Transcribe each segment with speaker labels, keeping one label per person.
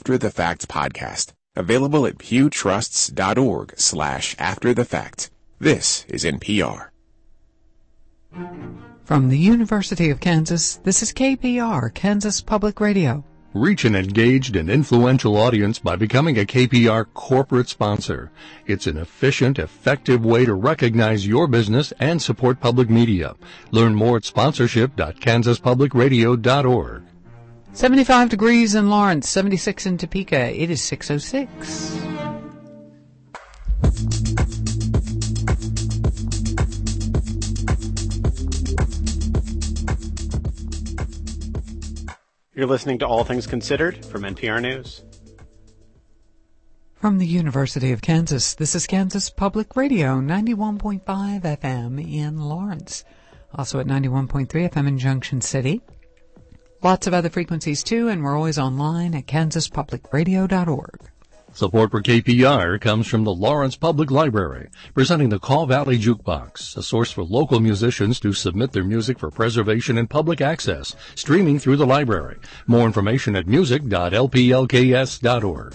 Speaker 1: After the Fact podcast, available at pewtrusts.org/afterthefact. This is NPR.
Speaker 2: From the University of Kansas, this is KPR, Kansas Public Radio.
Speaker 3: Reach an engaged and influential audience by becoming a KPR corporate sponsor. It's an efficient, effective way to recognize your business and support public media. Learn more at sponsorship.kansaspublicradio.org.
Speaker 2: 75 degrees in Lawrence, 76 in Topeka. It is 6:06.
Speaker 4: You're listening to All Things Considered from NPR News.
Speaker 2: From the University of Kansas, this is Kansas Public Radio, 91.5 FM in Lawrence. Also at 91.3 FM in Junction City. Lots of other frequencies too, and we're always online at kansaspublicradio.org.
Speaker 3: Support for KPR comes from the Lawrence Public Library, presenting the Kaw Valley Jukebox, a source for local musicians to submit their music for preservation and public access, streaming through the library. More information at music.lplks.org.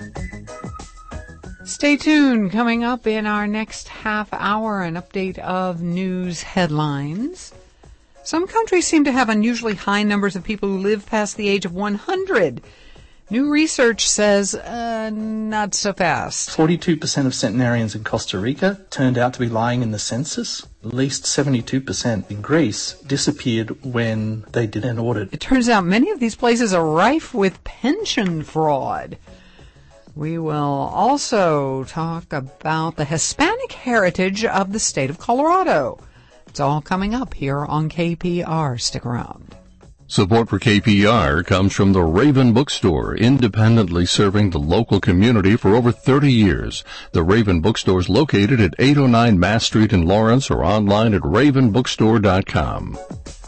Speaker 2: Stay tuned. Coming up in our next half hour, an update of news headlines. Some countries seem to have unusually high numbers of people who live past the age of 100. New research says not so fast.
Speaker 5: 42% of centenarians in Costa Rica turned out to be lying in the census. At least 72% in Greece disappeared when they did an audit.
Speaker 2: It turns out many of these places are rife with pension fraud. We will also talk about the Hispanic heritage of the state of Colorado. It's all coming up here on KPR. Stick around.
Speaker 3: Support for KPR comes from the Raven Bookstore, independently serving the local community for over 30 years. The Raven Bookstore is located at 809 Mass Street in Lawrence or online at ravenbookstore.com.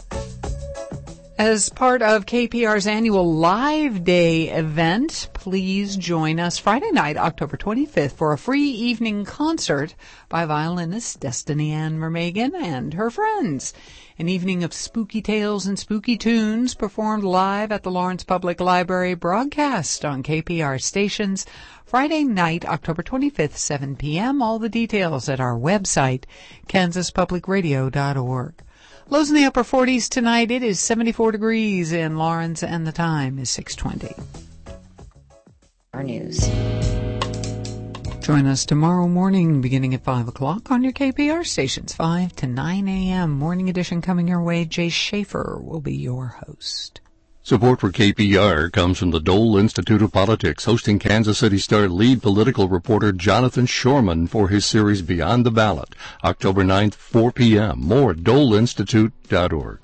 Speaker 2: As part of KPR's annual Live Day event, please join us Friday night, October 25th, for a free evening concert by violinist Destiny Ann Mermagan and her friends. An evening of spooky tales and spooky tunes performed live at the Lawrence Public Library, broadcast on KPR stations Friday night, October 25th, 7 p.m. All the details at our website, kansaspublicradio.org. Lows in the upper 40s tonight. It is 74 degrees in Lawrence, and the time is 6:20.
Speaker 6: Our news.
Speaker 2: Join us tomorrow morning, beginning at 5 o'clock on your KPR stations, 5 to 9 a.m. Morning edition coming your way. Jay Schaefer will be your host.
Speaker 3: Support for KPR comes from the Dole Institute of Politics, hosting Kansas City Star lead political reporter Jonathan Shorman for his series Beyond the Ballot, October 9th, 4 p.m. More at doleinstitute.org.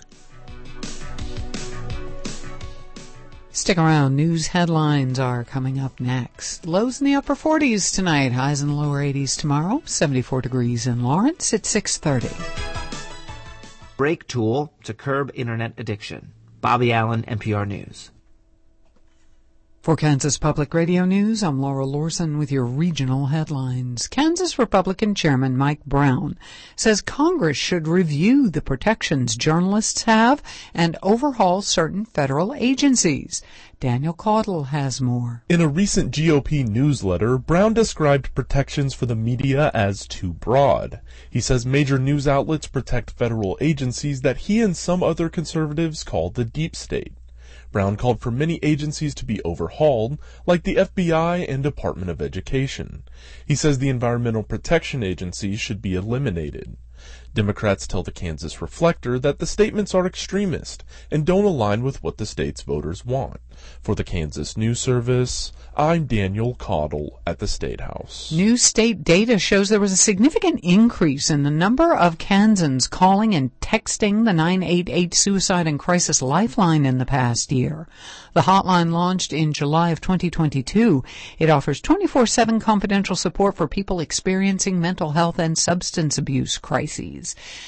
Speaker 2: Stick around. News headlines are coming up next. Lows in the upper 40s tonight. Highs in the lower 80s tomorrow. 74 degrees in Lawrence at 6:30.
Speaker 7: Break tool to curb internet addiction. Bobby Allen, NPR News.
Speaker 2: For Kansas Public Radio News, I'm Laura Lorson with your regional headlines. Kansas Republican Chairman Mike Brown says Congress should review the protections journalists have and overhaul certain federal agencies. Daniel Caudle has more.
Speaker 8: In a recent GOP newsletter, Brown described protections for the media as too broad. He says major news outlets protect federal agencies that he and some other conservatives call the deep state. Brown called for many agencies to be overhauled, like the FBI and Department of Education. He says the Environmental Protection Agency should be eliminated. Democrats tell the Kansas Reflector that the statements are extremist and don't align with what the state's voters want. For the Kansas News Service, I'm Daniel Caudle at the State House.
Speaker 2: New state data shows there was a significant increase in the number of Kansans calling and texting the 988 Suicide and Crisis Lifeline in the past year. The hotline launched in July of 2022. It offers 24/7 confidential support for people experiencing mental health and substance abuse crises.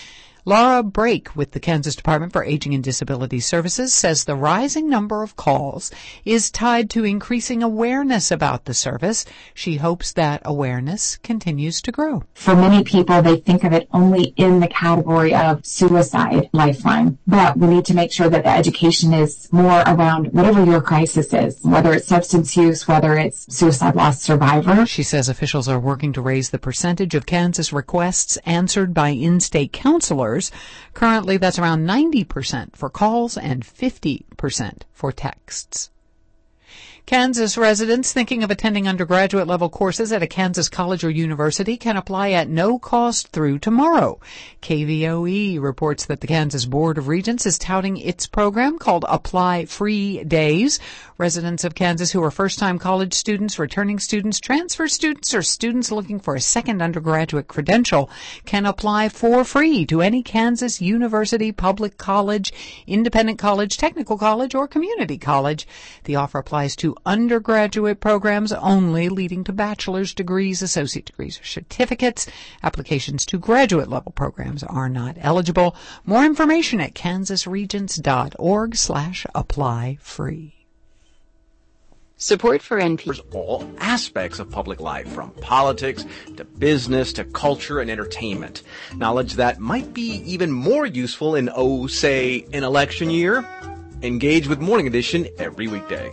Speaker 2: Laura Brake with the Kansas Department for Aging and Disability Services says the rising number of calls is tied to increasing awareness about the service. She hopes that awareness continues to grow.
Speaker 9: For many people, they think of it only in the category of suicide lifeline, but we need to make sure that the education is more around whatever your crisis is, whether it's substance use, whether it's suicide loss survivor.
Speaker 2: She says officials are working to raise the percentage of Kansas requests answered by in-state counselors. Currently, that's around 90% for calls and 50% for texts. Kansas residents thinking of attending undergraduate level courses at a Kansas college or university can apply at no cost through tomorrow. KVOE reports that the Kansas Board of Regents is touting its program called Apply Free Days. Residents of Kansas who are first-time college students, returning students, transfer students, or students looking for a second undergraduate credential can apply for free to any Kansas university, public college, independent college, technical college, or community college. The offer applies to undergraduate programs only, leading to bachelor's degrees, associate degrees, or certificates. Applications to graduate level programs are not eligible. More information at kansasregents.org/apply-free.
Speaker 10: Support for NPR. All aspects of public life, from politics to business to culture and entertainment. Knowledge that might be even more useful in, say, an election year. Engage with Morning Edition every weekday.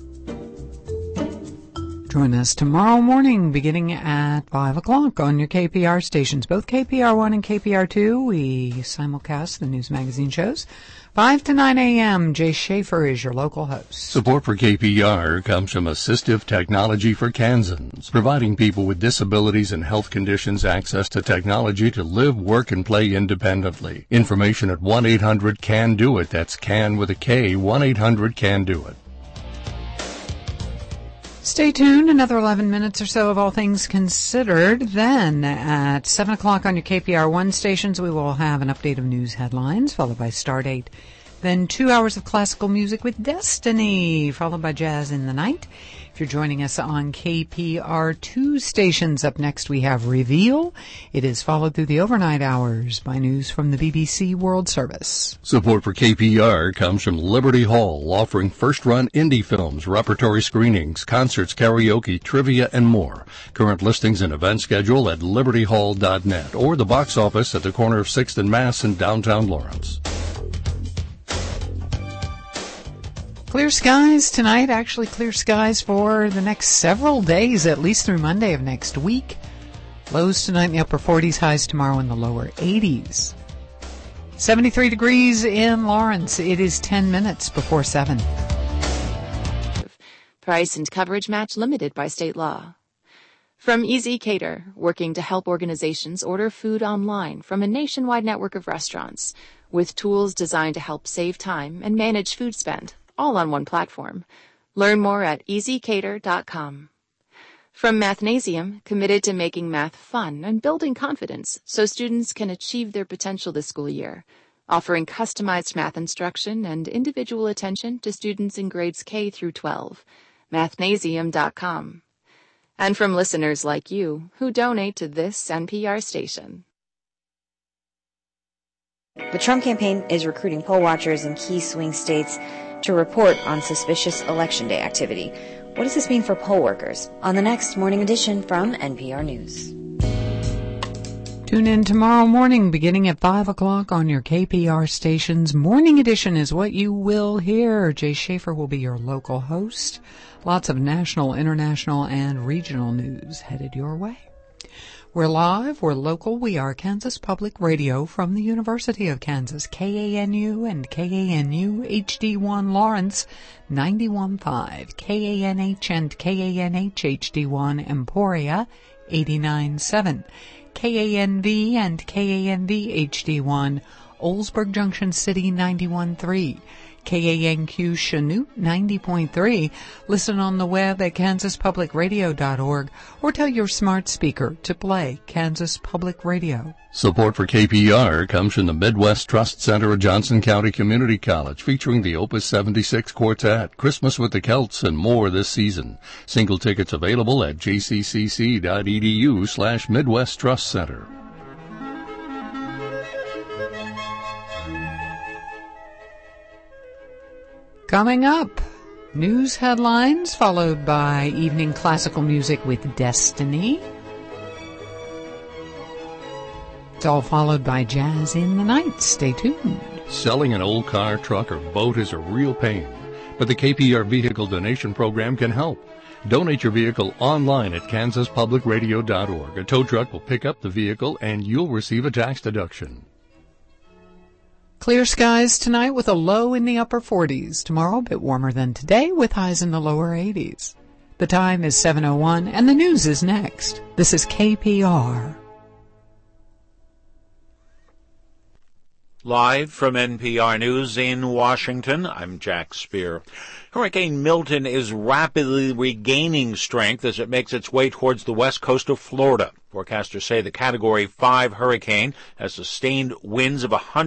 Speaker 2: Join us tomorrow morning beginning at 5 o'clock on your KPR stations, both KPR1 and KPR2. We simulcast the news magazine shows. 5 to 9 a.m., Jay Schaefer is your local host.
Speaker 3: Support for KPR comes from Assistive Technology for Kansans, providing people with disabilities and health conditions access to technology to live, work, and play independently. Information at 1-800-CAN-DO-IT. That's CAN with a K, 1-800-CAN-DO-IT.
Speaker 2: Stay tuned. Another 11 minutes or so of All Things Considered. Then at 7 o'clock on your KPR1 stations, we will have an update of news headlines, followed by Stardate. Then 2 hours of classical music with Destiny, followed by Jazz in the Night. If you're joining us on KPR2 stations, up next we have Reveal. It is followed through the overnight hours by news from the BBC World Service.
Speaker 3: Support for KPR comes from Liberty Hall, offering first-run indie films, repertory screenings, concerts, karaoke, trivia, and more. Current listings and event schedule at libertyhall.net or the box office at the corner of 6th and Mass in downtown Lawrence.
Speaker 2: Clear skies tonight, actually clear skies for the next several days, at least through Monday of next week. Lows tonight in the upper 40s, highs tomorrow in the lower 80s. 73 degrees in Lawrence. It is 10 minutes before 7.
Speaker 11: Price and coverage match limited by state law. From Easy Cater, working to help organizations order food online from a nationwide network of restaurants, with tools designed to help save time and manage food spend, all on one platform. Learn more at easycater.com. From Mathnasium, committed to making math fun and building confidence so students can achieve their potential this school year, offering customized math instruction and individual attention to students in grades K through 12. Mathnasium.com. And from listeners like you who donate to this NPR station.
Speaker 6: The Trump campaign is recruiting poll watchers in key swing states to report on suspicious Election Day activity. What does this mean for poll workers? On the next Morning Edition from NPR News.
Speaker 2: Tune in tomorrow morning beginning at 5 o'clock on your KPR stations. Morning Edition is what you will hear. Jay Schaefer will be your local host. Lots of national, international, and regional news headed your way. We're live, we're local, we are Kansas Public Radio from the University of Kansas, KANU and KANU HD1 Lawrence 91.5, KANH and KANH HD1 Emporia 89.7, KANV and KANV HD1 Oldsburg Junction City 91.3, KANQ Chanute 90.3. Listen on the web at kansaspublicradio.org or tell your smart speaker to play Kansas Public Radio.
Speaker 3: Support for KPR comes from the Midwest Trust Center of Johnson County Community College, featuring the Opus 76 Quartet, Christmas with the Celts, and more this season. Single tickets available at jccc.edu/Midwest Trust Center.
Speaker 2: Coming up, news headlines followed by evening classical music with Destiny. It's all followed by Jazz in the Night. Stay tuned.
Speaker 3: Selling an old car, truck, or boat is a real pain, but the KPR Vehicle Donation Program can help. Donate your vehicle online at kansaspublicradio.org. A tow truck will pick up the vehicle and you'll receive a tax deduction.
Speaker 2: Clear skies tonight with a low in the upper 40s. Tomorrow a bit warmer than today with highs in the lower 80s. The time is 7:01 and the news is next. This is KPR.
Speaker 12: Live from NPR News in Washington, I'm Jack Speer. Hurricane Milton is rapidly regaining strength as it makes its way towards the west coast of Florida. Forecasters say the Category 5 hurricane has sustained winds of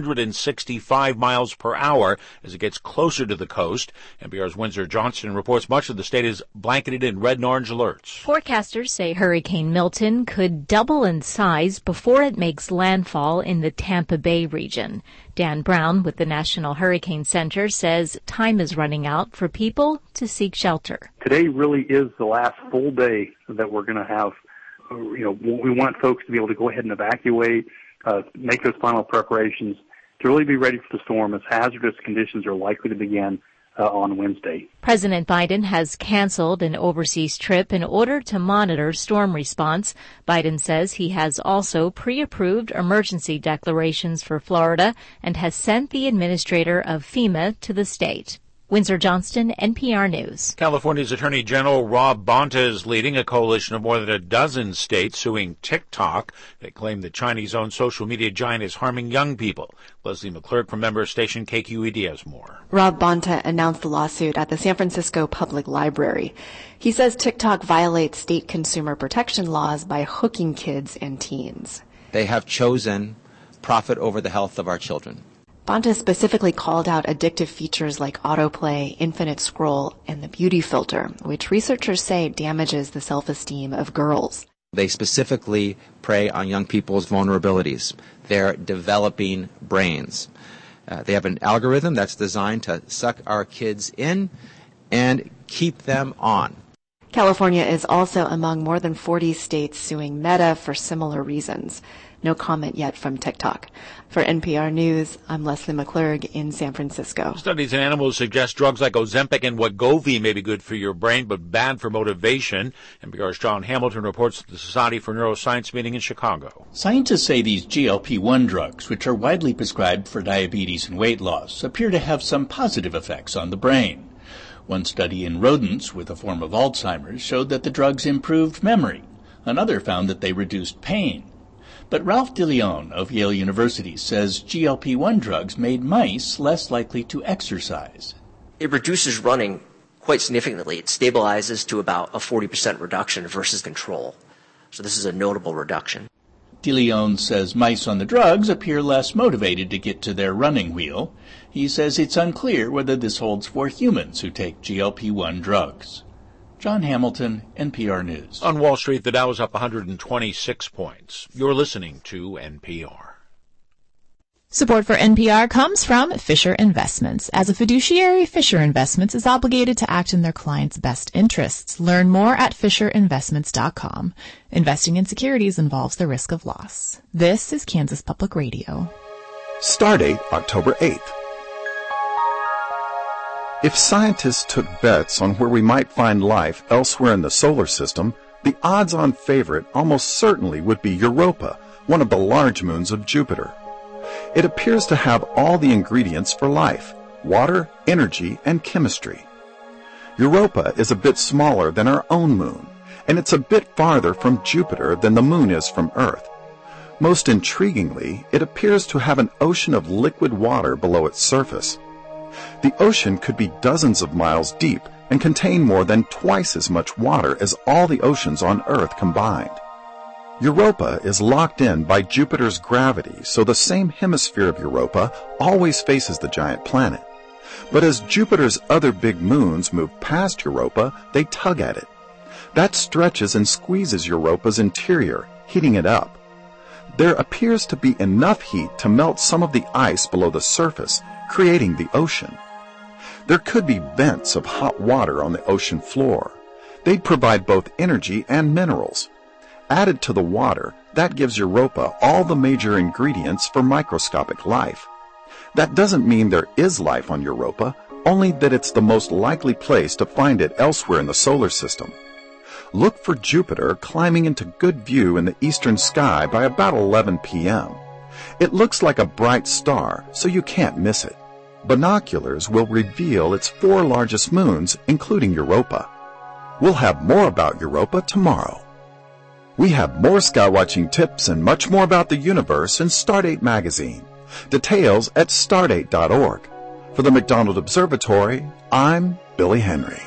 Speaker 12: 165 miles per hour as it gets closer to the coast. NPR's Windsor Johnston reports much of the state is blanketed in red and orange alerts.
Speaker 13: Forecasters say Hurricane Milton could double in size before it makes landfall in the Tampa Bay region. Dan Brown with the National Hurricane Center says time is running out for people to seek shelter.
Speaker 14: Today really is the last full day that we're going to have. We want folks to be able to go ahead and evacuate, make those final preparations to really be ready for the storm as hazardous conditions are likely to begin on Wednesday.
Speaker 13: President Biden has canceled an overseas trip in order to monitor storm response. Biden says he has also pre-approved emergency declarations for Florida and has sent the administrator of FEMA to the state. Windsor Johnston, NPR News.
Speaker 12: California's Attorney General Rob Bonta is leading a coalition of more than a dozen states suing TikTok. They claim the Chinese-owned social media giant is harming young people. Leslie McClurg from member station KQED has more.
Speaker 15: Rob Bonta announced the lawsuit at the San Francisco Public Library. He says TikTok violates state consumer protection laws by hooking kids and teens.
Speaker 16: They have chosen profit over the health of our children.
Speaker 15: Bonta specifically called out addictive features like autoplay, infinite scroll, and the beauty filter, which researchers say damages the self-esteem of girls.
Speaker 16: They specifically prey on young people's vulnerabilities, their developing brains. They have an algorithm that's designed to suck our kids in and keep them on.
Speaker 15: California is also among more than 40 states suing Meta for similar reasons. No comment yet from TikTok. For NPR News, I'm Leslie McClurg in San Francisco.
Speaker 12: Studies in animals suggest drugs like Ozempic and Wegovy may be good for your brain, but bad for motivation. NPR's John Hamilton reports at the Society for Neuroscience meeting in Chicago.
Speaker 17: Scientists say these GLP-1 drugs, which are widely prescribed for diabetes and weight loss, appear to have some positive effects on the brain. One study in rodents with a form of Alzheimer's showed that the drugs improved memory. Another found that they reduced pain. But Ralph DeLeon of Yale University says GLP-1 drugs made mice less likely to exercise.
Speaker 18: It reduces running quite significantly. It stabilizes to about a 40% reduction versus control. So this is a notable reduction.
Speaker 17: DeLeon says mice on the drugs appear less motivated to get to their running wheel. He says it's unclear whether this holds for humans who take GLP-1 drugs. John Hamilton, NPR News.
Speaker 12: On Wall Street, the Dow is up 126 points. You're listening to NPR.
Speaker 19: Support for NPR comes from Fisher Investments. As a fiduciary, Fisher Investments is obligated to act in their clients' best interests. Learn more at FisherInvestments.com. Investing in securities involves the risk of loss. This is Kansas Public Radio.
Speaker 20: Stardate October 8th. If scientists took bets on where we might find life elsewhere in the solar system, the odds-on favorite almost certainly would be Europa, one of the large moons of Jupiter. It appears to have all the ingredients for life: water, energy, and chemistry. Europa is a bit smaller than our own moon, and it's a bit farther from Jupiter than the moon is from Earth. Most intriguingly, it appears to have an ocean of liquid water below its surface. The ocean could be dozens of miles deep and contain more than twice as much water as all the oceans on Earth combined. Europa is locked in by Jupiter's gravity, so the same hemisphere of Europa always faces the giant planet. But as Jupiter's other big moons move past Europa, they tug at it. That stretches and squeezes Europa's interior, heating it up. There appears to be enough heat to melt some of the ice below the surface, creating the ocean. There could be vents of hot water on the ocean floor. They'd provide both energy and minerals. Added to the water, that gives Europa all the major ingredients for microscopic life. That doesn't mean there is life on Europa, only that it's the most likely place to find it elsewhere in the solar system. Look for Jupiter climbing into good view in the eastern sky by about 11 p.m. It looks like a bright star, so you can't miss it. Binoculars will reveal its 4 largest moons, including Europa. We'll have more about Europa tomorrow. We have more skywatching tips and much more about the universe in Stardate magazine. Details at stardate.org. For the McDonald Observatory, I'm Billy Henry.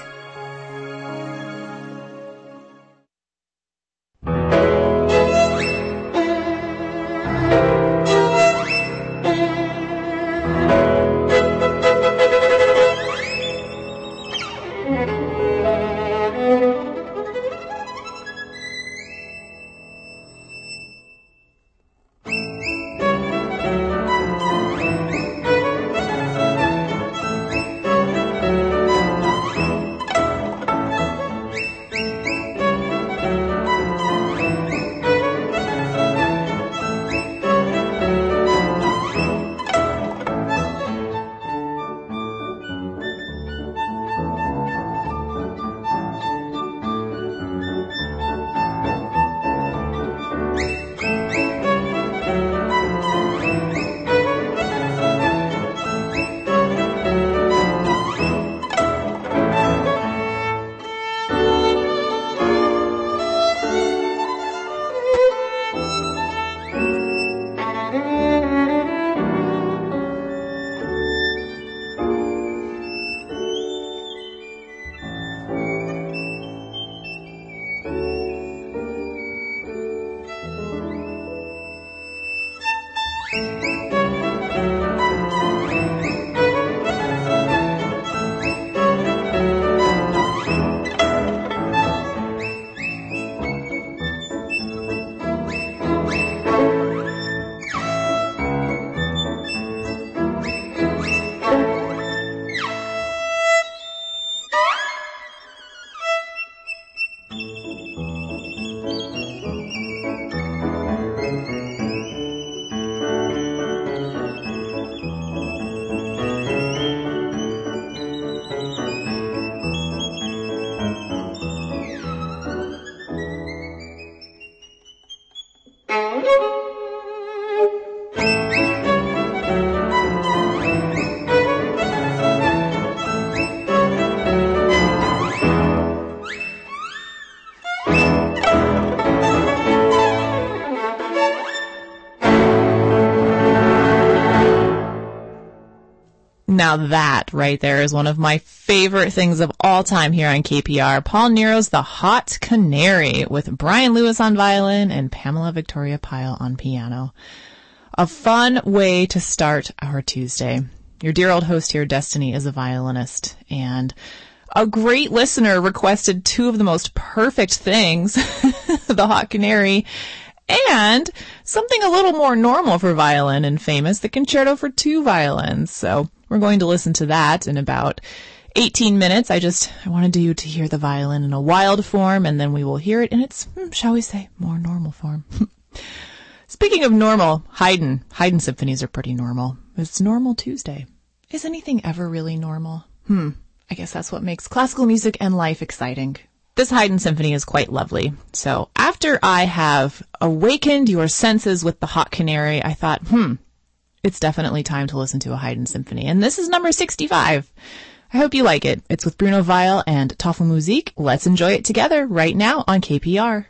Speaker 19: Now that right there is one of my favorite things of all time here on KPR. Paul Nero's The Hot Canary with Brian Lewis on violin and Pamela Victoria Pyle on piano. A fun way to start our Tuesday. Your dear old host here, Destiny, is a violinist, and a great listener requested 2 of the most perfect things, The Hot Canary and something a little more normal for violin and famous, the Concerto for 2 Violins. So we're going to listen to that in about 18 minutes. I wanted you to hear the violin in a wild form, and then we will hear it in its, shall we say, more normal form. Speaking of normal, Haydn symphonies are pretty normal. It's Normal Tuesday. Is anything ever really normal? I guess that's what makes classical music and life exciting. This Haydn symphony is quite lovely. So after I have awakened your senses with The Hot Canary, I thought, it's definitely time to listen to a Haydn symphony. And this is number 65. I hope you like it. It's with Bruno Weil and Tafelmusik. Let's enjoy it together right now on KPR.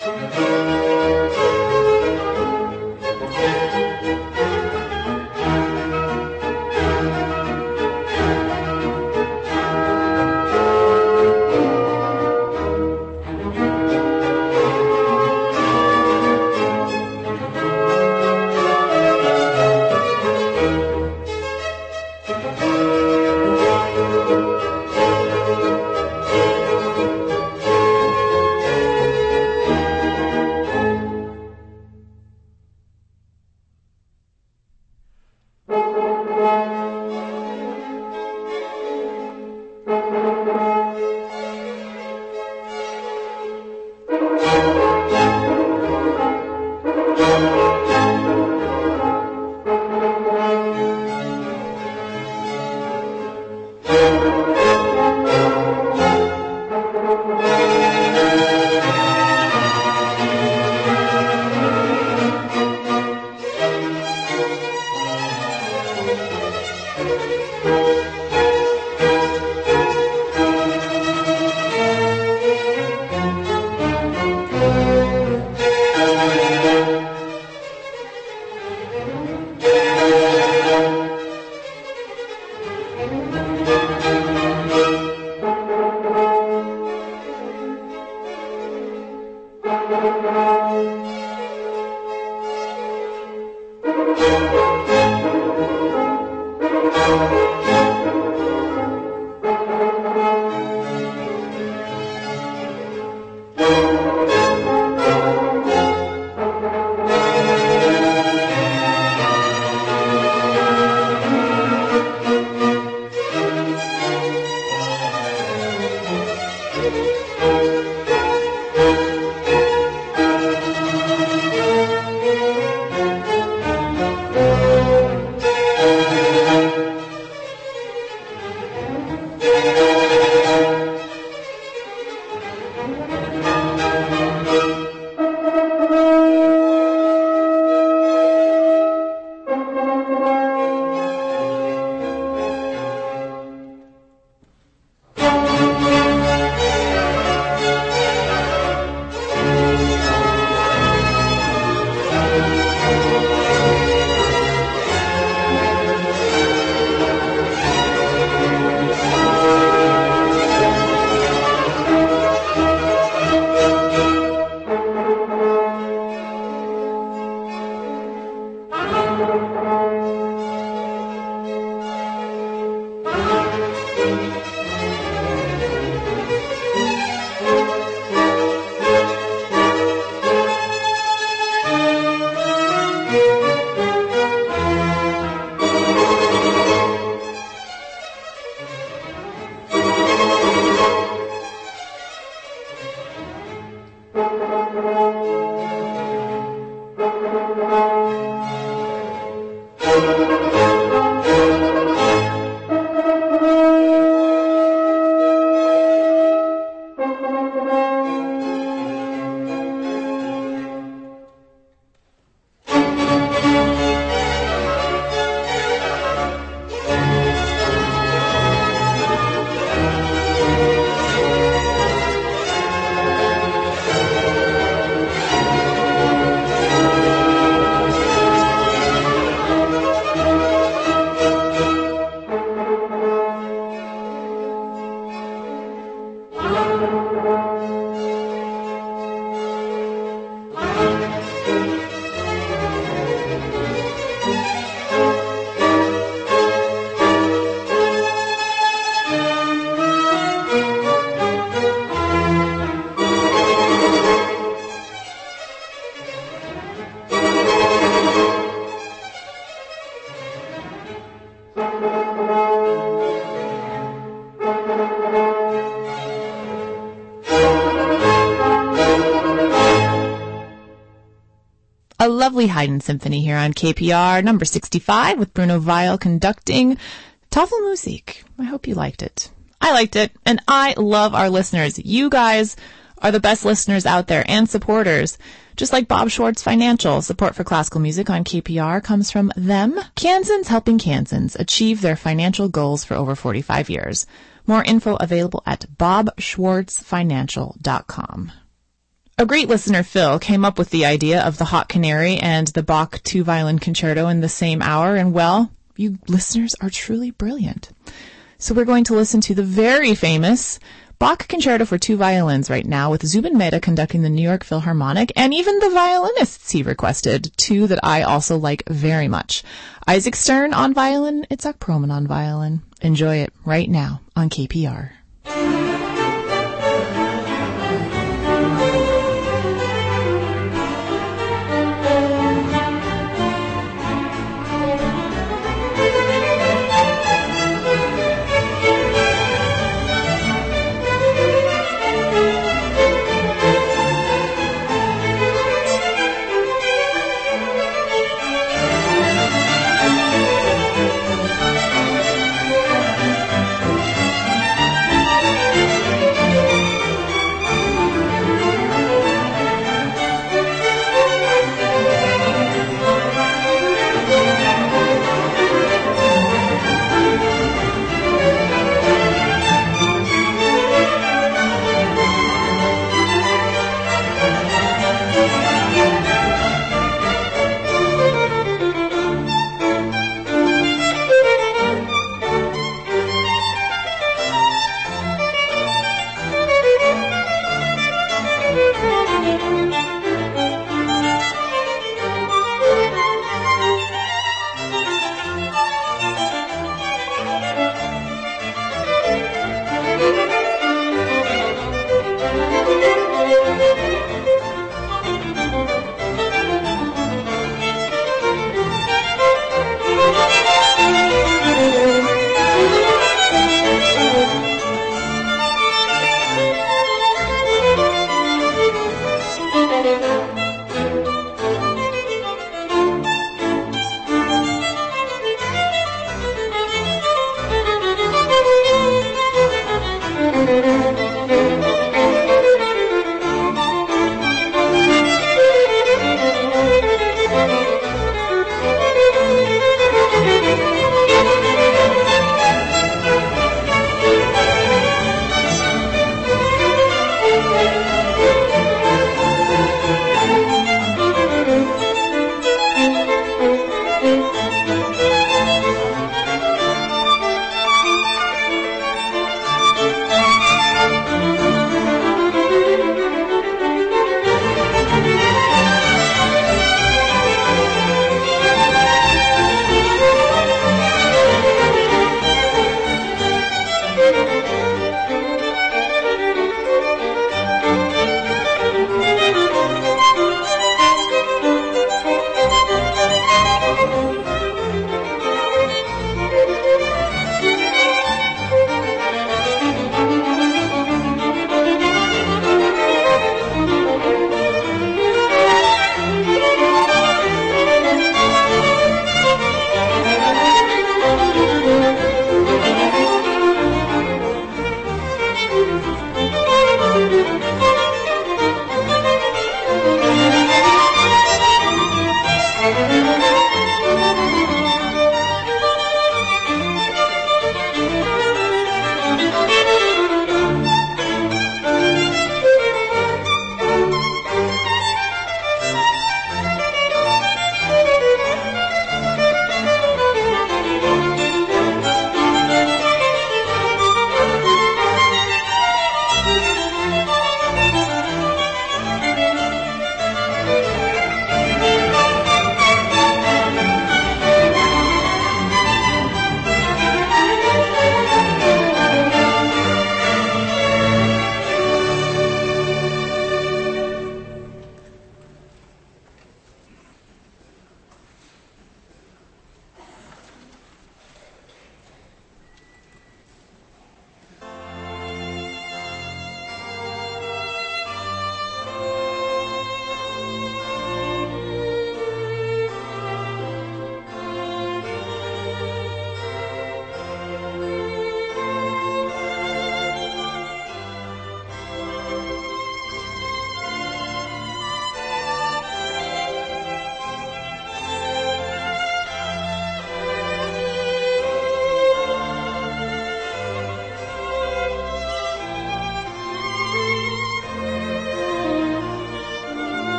Speaker 19: A lovely Haydn symphony here on KPR, number 65, with Bruno Weil conducting Tafelmusik. I hope you liked it. I liked it, and I love our listeners. You guys are the best listeners out there and supporters. Just like Bob Schwartz Financial, support for classical music on KPR comes from them. Kansans helping Kansans achieve their financial goals for over 45 years. More info available at bobschwartzfinancial.com. A great listener, Phil, came up with the idea of the Hot Canary and the Bach two-violin concerto in the same hour, and well, you listeners are truly brilliant. So we're going to listen to the very famous Bach Concerto for Two Violins right now, with Zubin Mehta conducting the New York Philharmonic, and even the violinists he requested, two that I also like very much. Isaac Stern on violin, Itzhak Perlman on violin. Enjoy it right now on KPR.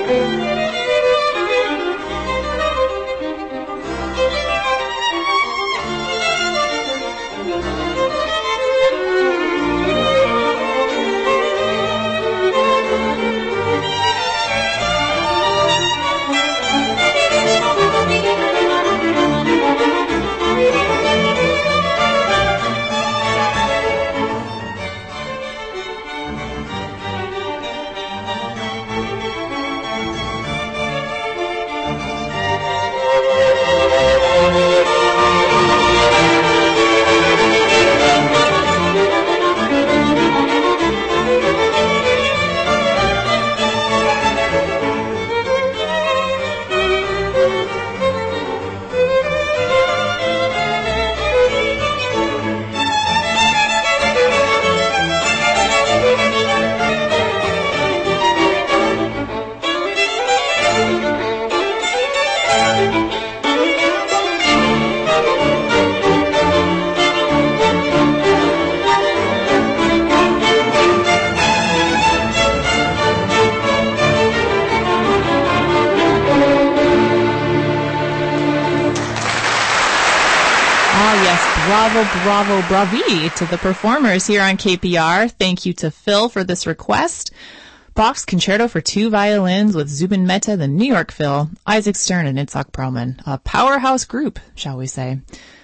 Speaker 19: Bravo, bravi to the performers here on KPR. Thank you to Phil for this request. Bach's Concerto for Two Violins with Zubin Mehta, the New York Phil, Isaac Stern, and Itzhak Perlman. A powerhouse group, shall we say,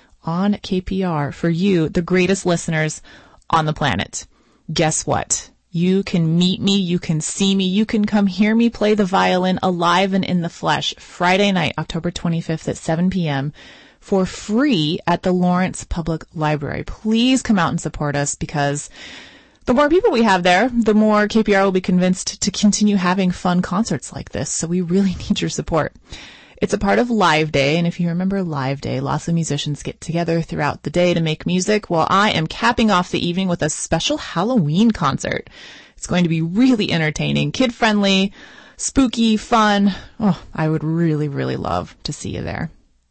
Speaker 19: on KPR for you, the greatest listeners on the planet. Guess what? You can meet me, you can see me, you can come hear me play the violin alive and in the flesh Friday night, October 25th at 7 p.m. for free at the Lawrence Public Library. Please come out and support us, because the more people we have there, the more KPR will be convinced to continue having fun concerts like this. So we really need your support. It's a part of Live Day, and if you remember Live Day, lots of musicians get together throughout the day to make music. Well, I am capping off the evening with a special Halloween concert. It's going to be really entertaining, kid-friendly, spooky, fun. Oh, I would really, really love to see you there.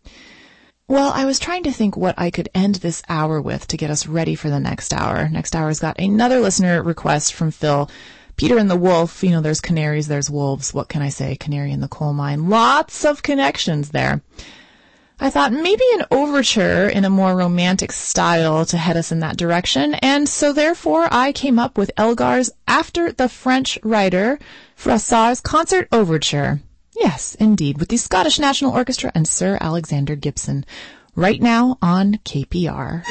Speaker 19: Well, I was trying to think what I could end this hour with to get us ready for the next hour. Next hour's got another listener request from Phil. Peter and the Wolf, you know, there's canaries, there's wolves. What can I say? Canary in the coal mine. Lots of connections there. I thought maybe an overture in a more romantic style to head us in that direction. And so therefore I came up with Elgar's After the French Writer, Froissart's Concert Overture. Yes, indeed, with the Scottish National Orchestra and Sir Alexander Gibson, right now on KPR.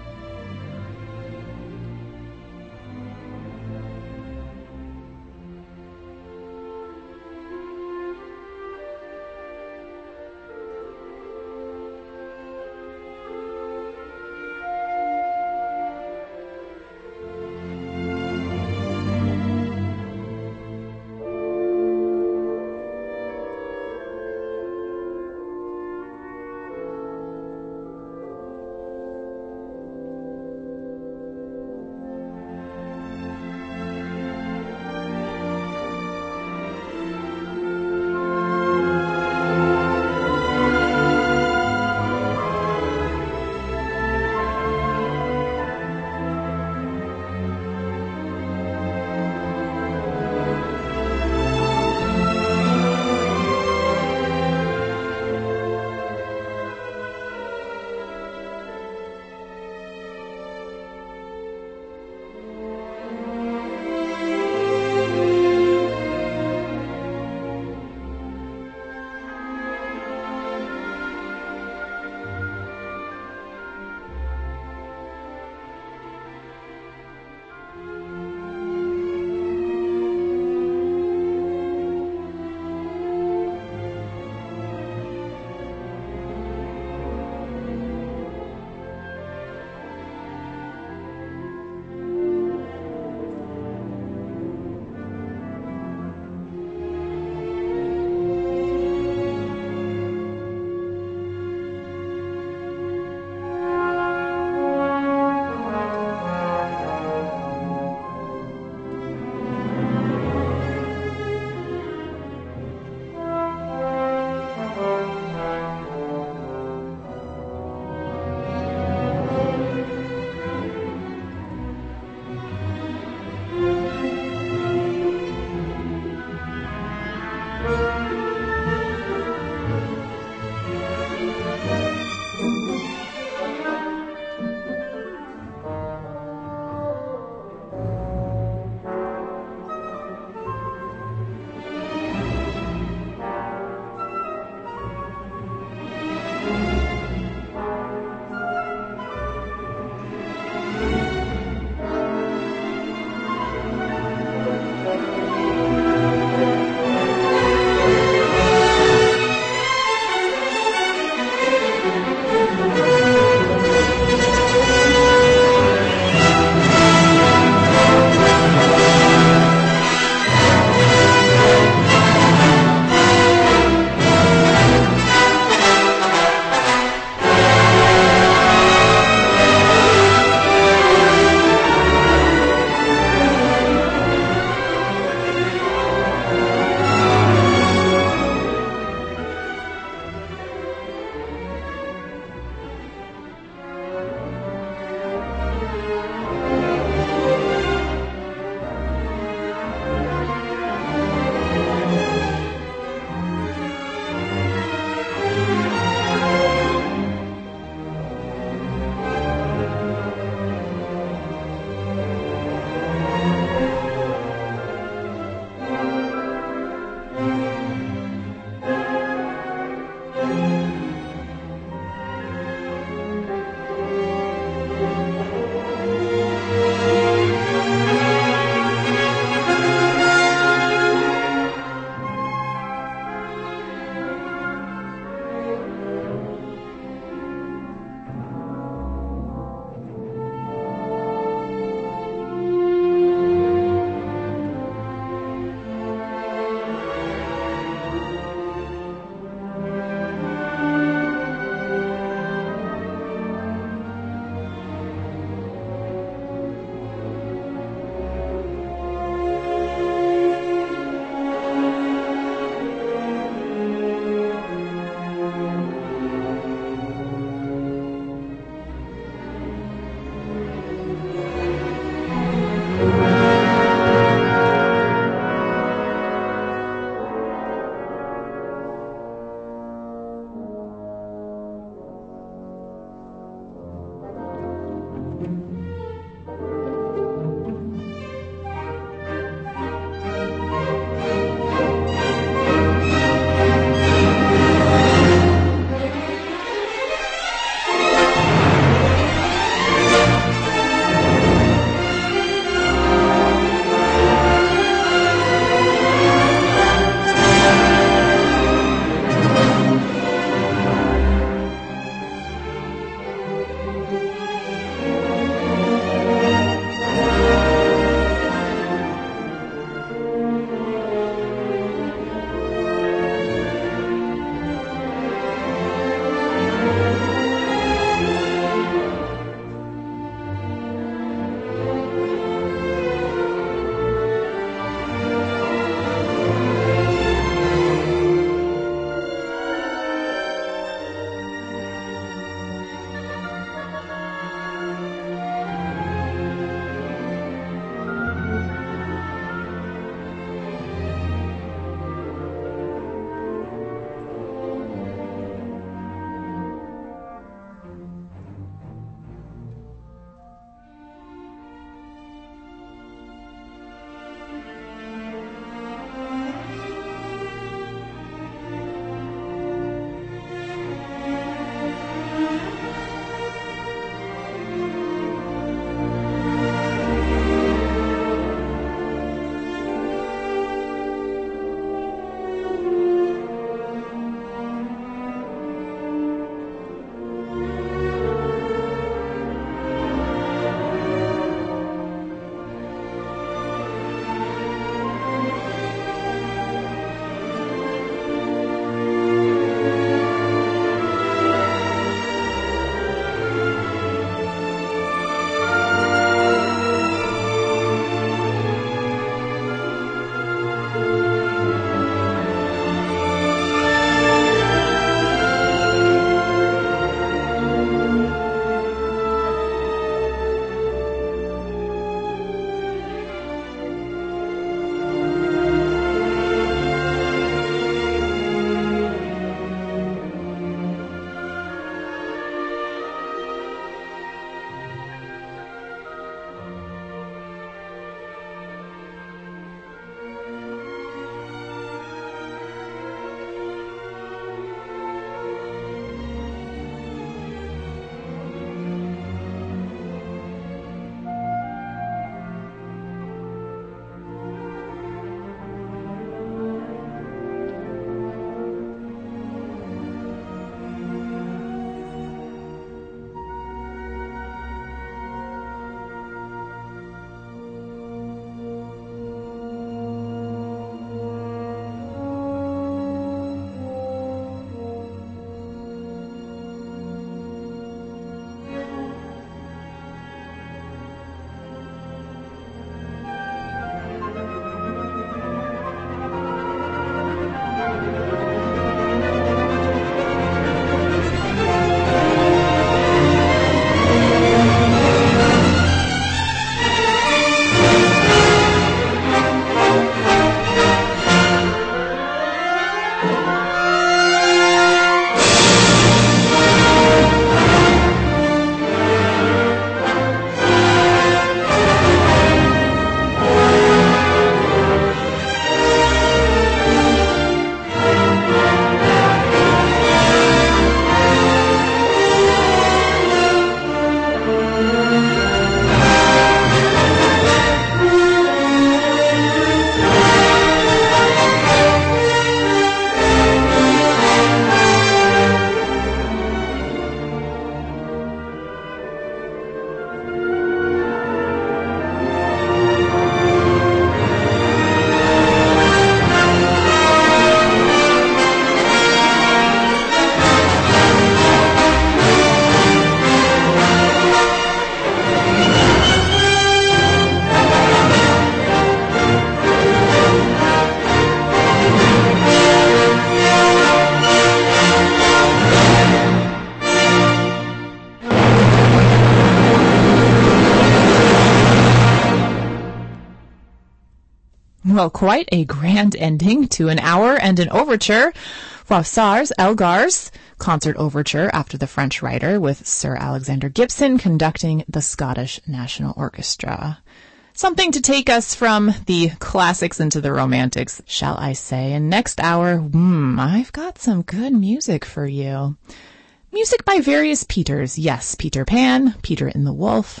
Speaker 19: Well, quite a grand ending to an hour and an overture. Froissart's Elgar's concert overture after the French writer, with Sir Alexander Gibson conducting the Scottish National Orchestra. Something to take us from the classics into the romantics, shall I say. And next hour, I've got some good music for you. Music by various Peters. Yes, Peter Pan, Peter and the Wolf.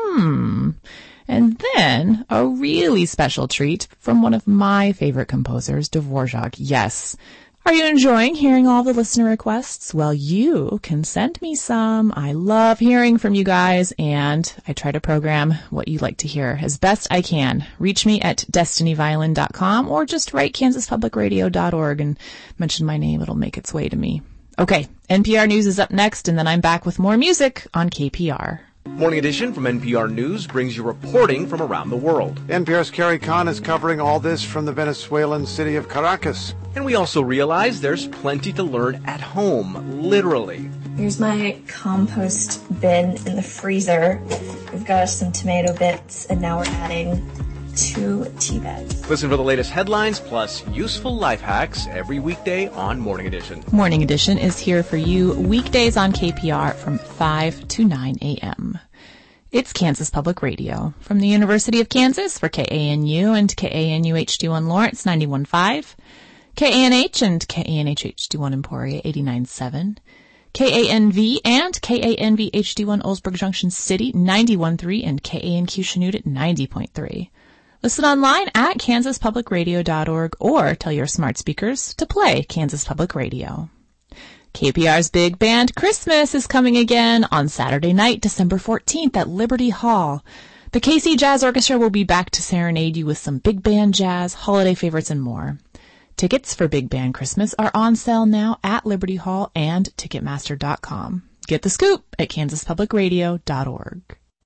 Speaker 19: And then a really special treat from one of my favorite composers, Dvorak. Yes. Are you enjoying hearing all the listener requests? Well, you can send me some. I love hearing from you guys, and I try to program what you like to hear as best I can. Reach me at destinyviolin.com or just write kansaspublicradio.org and mention my name. It'll make its way to me. Okay, NPR News is up next, and then I'm back with more music on KPR.
Speaker 10: Morning Edition from NPR News brings you reporting from around the world.
Speaker 21: NPR's Carrie Kahn is covering all this from the Venezuelan city of Caracas.
Speaker 10: And we also realize there's plenty to learn at home, literally.
Speaker 22: Here's my compost bin in the freezer. We've got some tomato bits, and now we're adding 2 tea bags.
Speaker 10: Listen for the latest headlines plus useful life hacks every weekday on Morning Edition.
Speaker 19: Morning Edition is here for you weekdays on KPR from 5 to 9 a.m. It's Kansas Public Radio from the University of Kansas for KANU and KANU HD1 Lawrence 91.5, KANH and KANH HD1 Emporia 89.7, KANV and KANV HD1 Oldsburg Junction City 91.3 and KANQ Chanute 90.3. Listen online at kansaspublicradio.org or tell your smart speakers to play Kansas Public Radio. KPR's Big Band Christmas is coming again on Saturday night, December 14th at Liberty Hall. The KC Jazz Orchestra will be back to serenade you with some big band jazz, holiday favorites, and more. Tickets for Big Band Christmas are on sale now at Liberty Hall and Ticketmaster.com. Get the scoop at kansaspublicradio.org.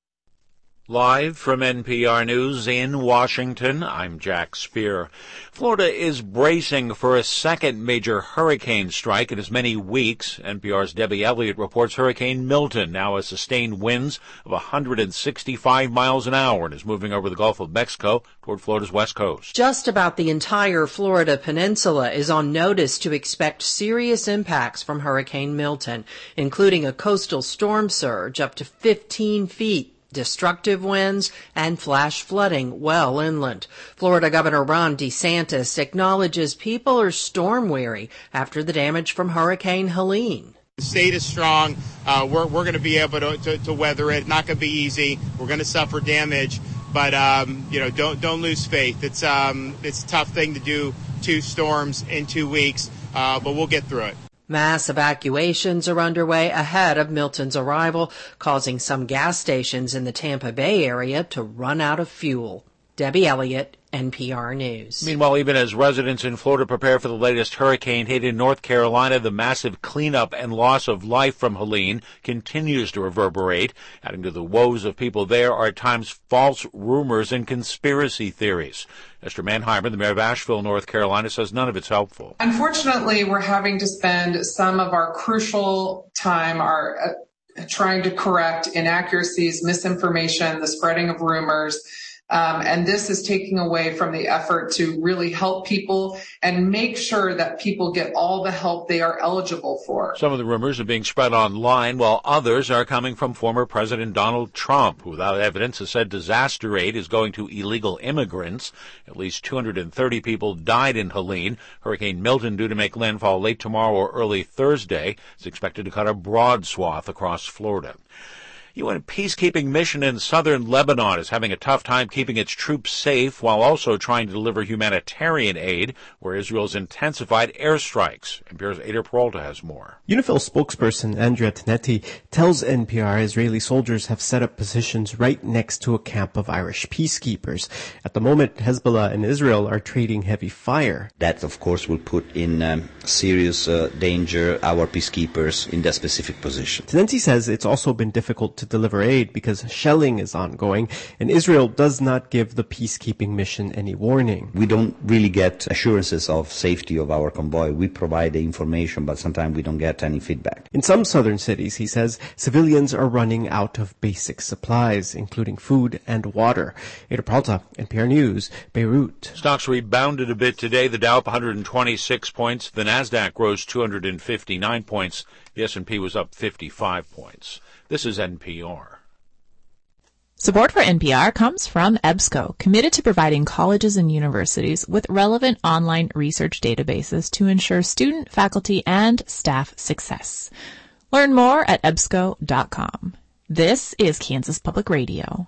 Speaker 12: Live from NPR News in Washington, I'm Jack Speer. Florida is bracing for a second major hurricane strike in as many weeks. NPR's Debbie Elliott reports Hurricane Milton now has sustained winds of 165 miles an hour and is moving over the Gulf of Mexico toward Florida's west coast.
Speaker 23: Just about the entire Florida peninsula is on notice to expect serious impacts from Hurricane Milton, including a coastal storm surge up to 15 feet. Destructive winds, and flash flooding well inland. Florida Governor Ron DeSantis acknowledges people are storm-weary after the damage from Hurricane Helene.
Speaker 24: The state is strong. We're going to be able to weather it. Not going to be easy. We're going to suffer damage, but don't lose faith. It's a tough thing to do, 2 storms in 2 weeks, but we'll get through it.
Speaker 23: Mass evacuations are underway ahead of Milton's arrival, causing some gas stations in the Tampa Bay area to run out of fuel. Debbie Elliott, NPR News.
Speaker 12: Meanwhile, even as residents in Florida prepare for the latest hurricane hit in North Carolina, the massive cleanup and loss of life from Helene continues to reverberate. Adding to the woes of people there are at times false rumors and conspiracy theories. Esther Manheimer, the mayor of Asheville, North Carolina, says none of it's helpful.
Speaker 25: Unfortunately, we're having to spend some of our crucial time trying to correct inaccuracies, misinformation, the spreading of rumors. And this is taking away from the effort to really help people and make sure that people get all the help they are eligible for.
Speaker 12: Some of the rumors are being spread online, while others are coming from former President Donald Trump, who without evidence has said disaster aid is going to illegal immigrants. At least 230 people died in Helene. Hurricane Milton, due to make landfall late tomorrow or early Thursday, is expected to cut a broad swath across Florida. UN peacekeeping mission in southern Lebanon is having a tough time keeping its troops safe while also trying to deliver humanitarian aid, where Israel's intensified airstrikes. NPR's Ader Peralta has more.
Speaker 26: UNIFIL spokesperson Andrea Tenetti tells NPR Israeli soldiers have set up positions right next to a camp of Irish peacekeepers. At the moment, Hezbollah and Israel are trading heavy fire.
Speaker 27: That, of course, will put in serious danger our peacekeepers in that specific position.
Speaker 26: Tenetti says it's also been difficult to to deliver aid because shelling is ongoing, and Israel does not give the peacekeeping mission any warning.
Speaker 27: We don't really get assurances of safety of our convoy. We provide the information, but sometimes we don't get any feedback.
Speaker 26: In some southern cities, he says, civilians are running out of basic supplies, including food and water. Ada Peralta, NPR News, Beirut.
Speaker 12: Stocks rebounded a bit today. The Dow up 126 points. The Nasdaq rose 259 points. The S&P was up 55 points. This is NPR.
Speaker 19: Support for NPR comes from EBSCO, committed to providing colleges and universities with relevant online research databases to ensure student, faculty, and staff success. Learn more at ebsco.com. This is Kansas Public Radio.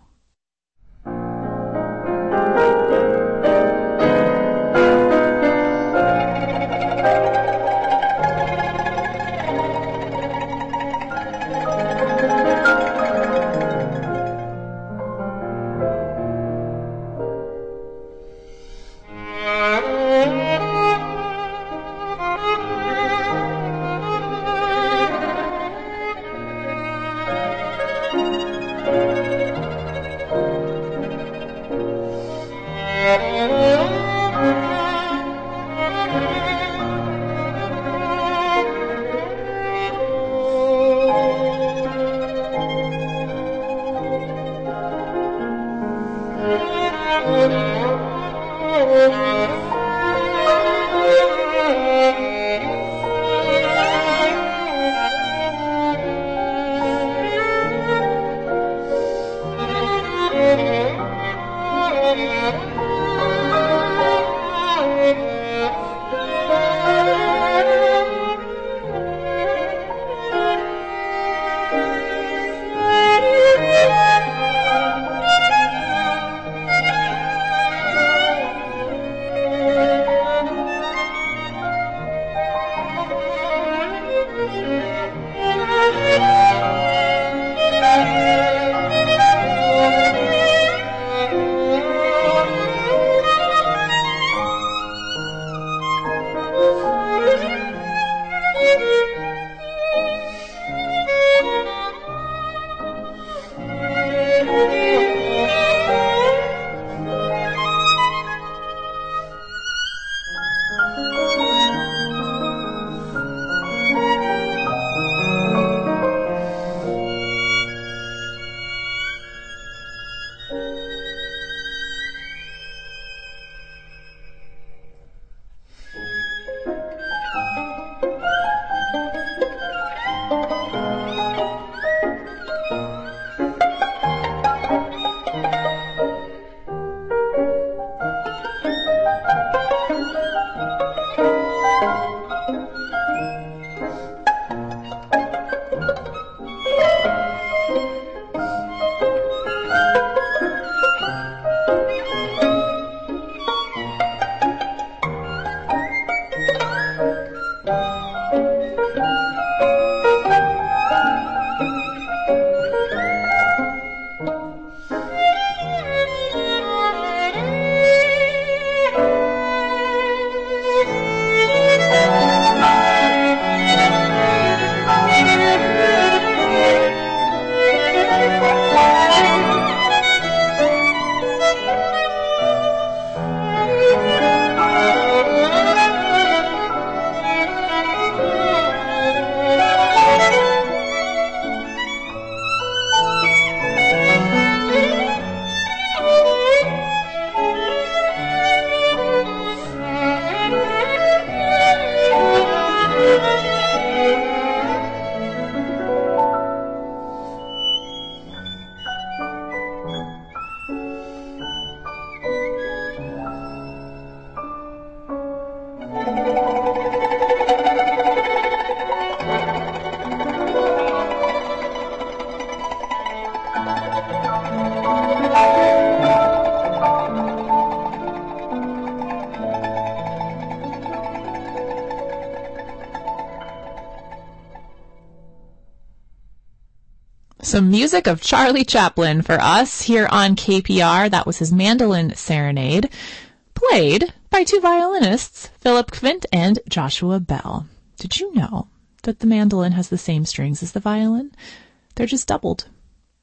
Speaker 19: Some music of Charlie Chaplin for us here on KPR. That was his mandolin serenade, played by two violinists, Philip Kvint and Joshua Bell. Did you know that the mandolin has the same strings as the violin? They're just doubled.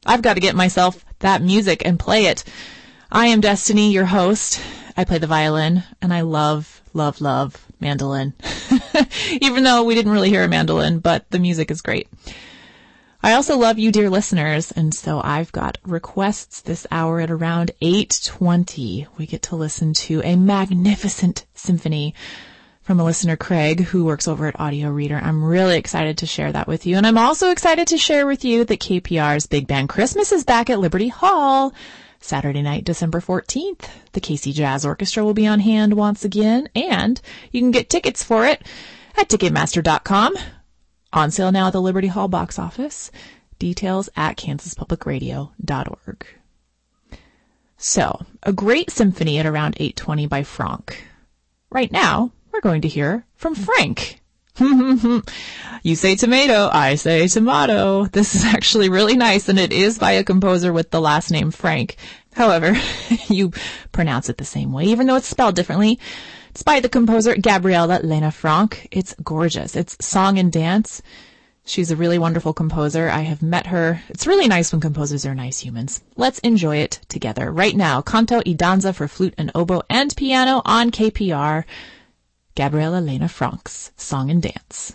Speaker 19: I've got to get myself that music and play it. I am Destiny, your host. I play the violin, and I love, love, love mandolin. Even though we didn't really hear a mandolin, but the music is great. I also love you, dear listeners, and so I've got requests this hour at around 8:20. We get to listen to a magnificent symphony from a listener, Craig, who works over at Audio Reader. I'm really excited to share that with you. And I'm also excited to share with you that KPR's Big Band Christmas is back at Liberty Hall. Saturday night, December 14th. The KC Jazz Orchestra will be on hand once again, and you can get tickets for it at Ticketmaster.com. On sale now at the Liberty Hall box office. Details at kansaspublicradio.org. So, a great symphony at around 8:20 by Franck. Right now, we're going to hear from Frank. You say tomato, I say tomato. This is actually really nice, and it is by a composer with the last name Frank. However, you pronounce it the same way, even though it's spelled differently. It's by the composer Gabriela Lena Franck. It's gorgeous. It's song and dance. She's a really wonderful composer. I have met her. It's really nice when composers are nice humans. Let's enjoy it together. Right now, Canto y Danza for flute and oboe and piano on KPR. Gabriela Lena Franck's Song and Dance.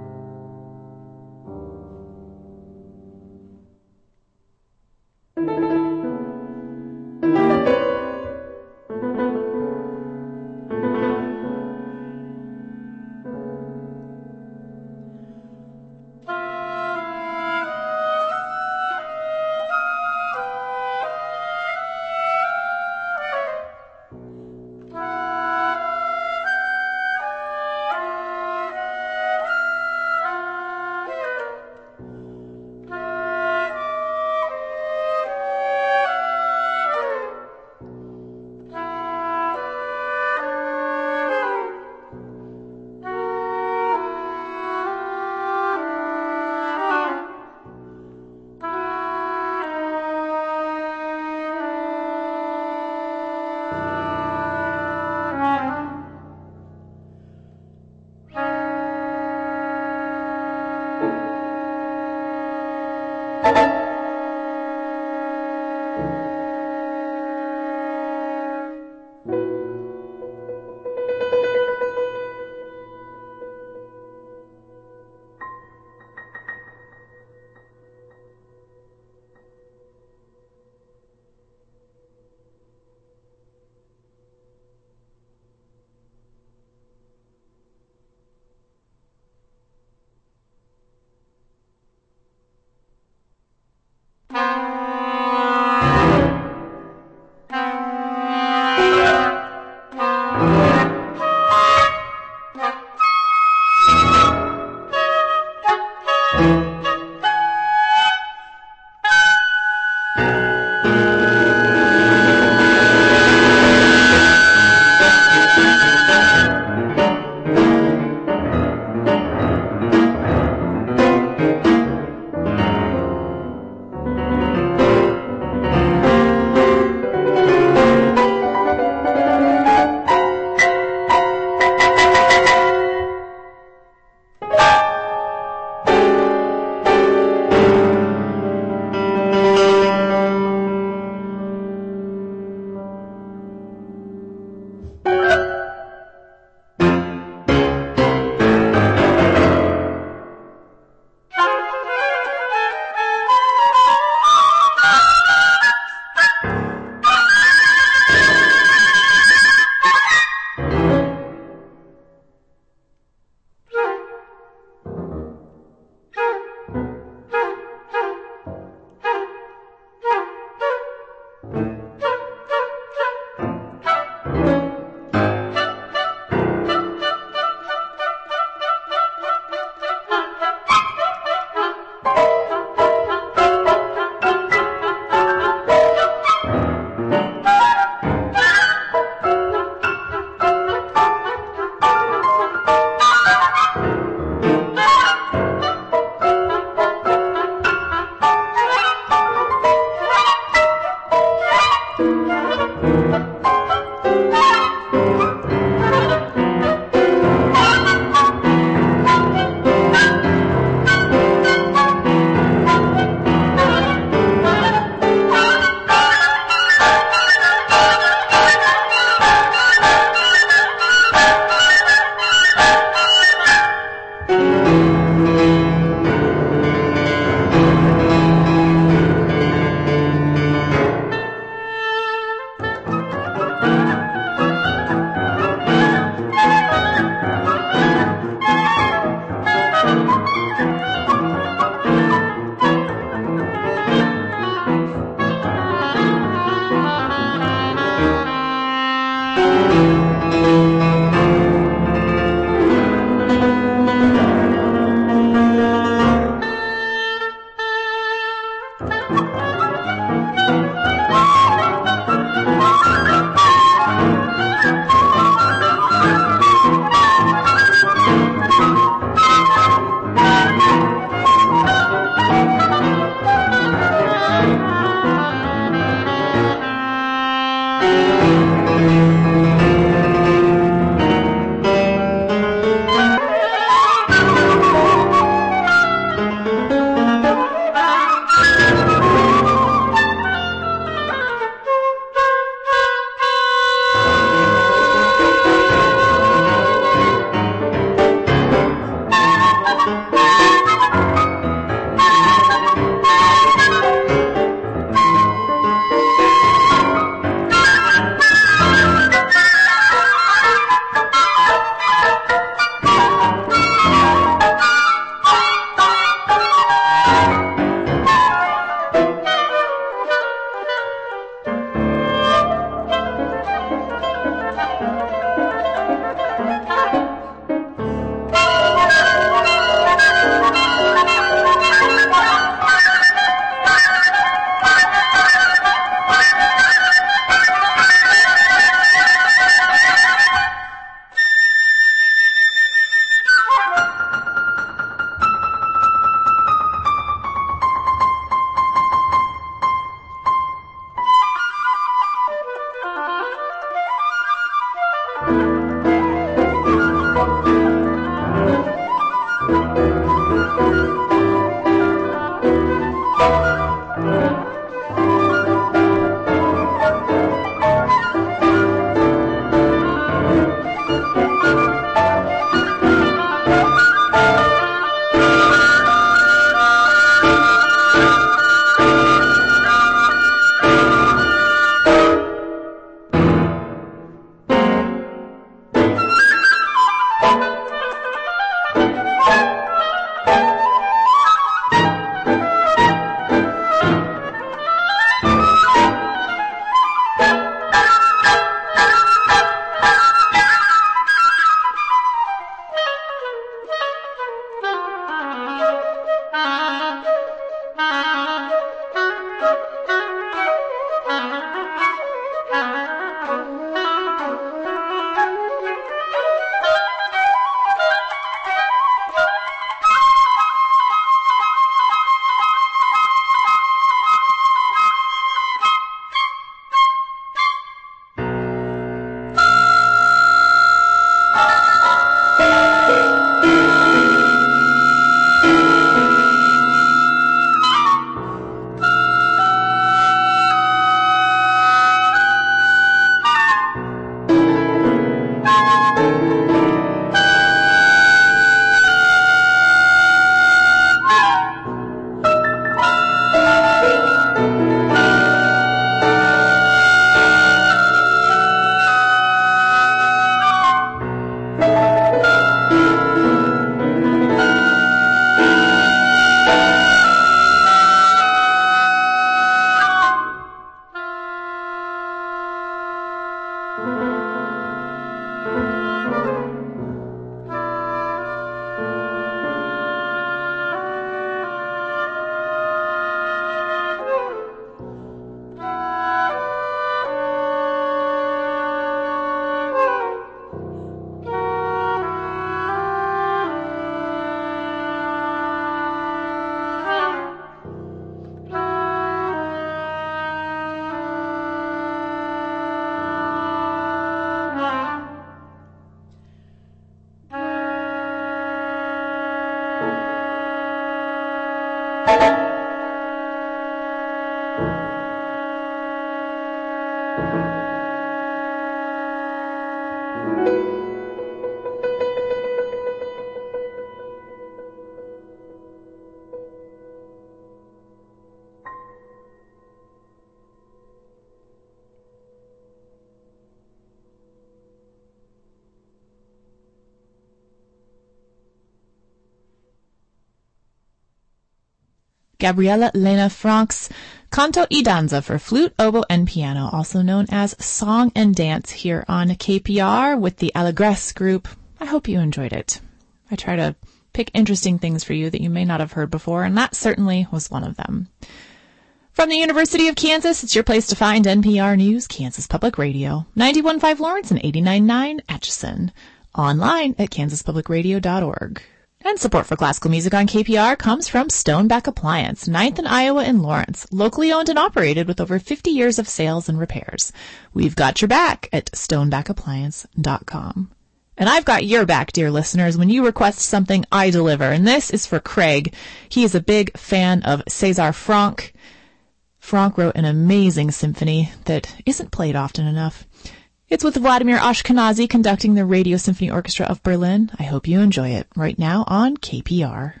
Speaker 19: Gabriela Lena Frank's Canto y Danza for flute, oboe, and piano, also known as Song and Dance, here on KPR with the Allegresse group. I hope you enjoyed it. I try to pick interesting things for you that you may not have heard before, and that certainly was one of them. From the University of Kansas, it's your place to find NPR News, Kansas Public Radio, 91.5 Lawrence and 89.9 Atchison. Online at kansaspublicradio.org. And support for classical music on KPR comes from Stoneback Appliance, 9th and Iowa in Lawrence, locally owned and operated with over 50 years of sales and repairs. We've got your back at stonebackappliance.com. And I've got your back, dear listeners, when you request something, I deliver. And this is for Craig. He is a big fan of César Franck. Franck wrote an amazing symphony that isn't played often enough. It's with Vladimir Ashkenazy conducting the Radio Symphony Orchestra of Berlin. I hope you enjoy it right now on KPR.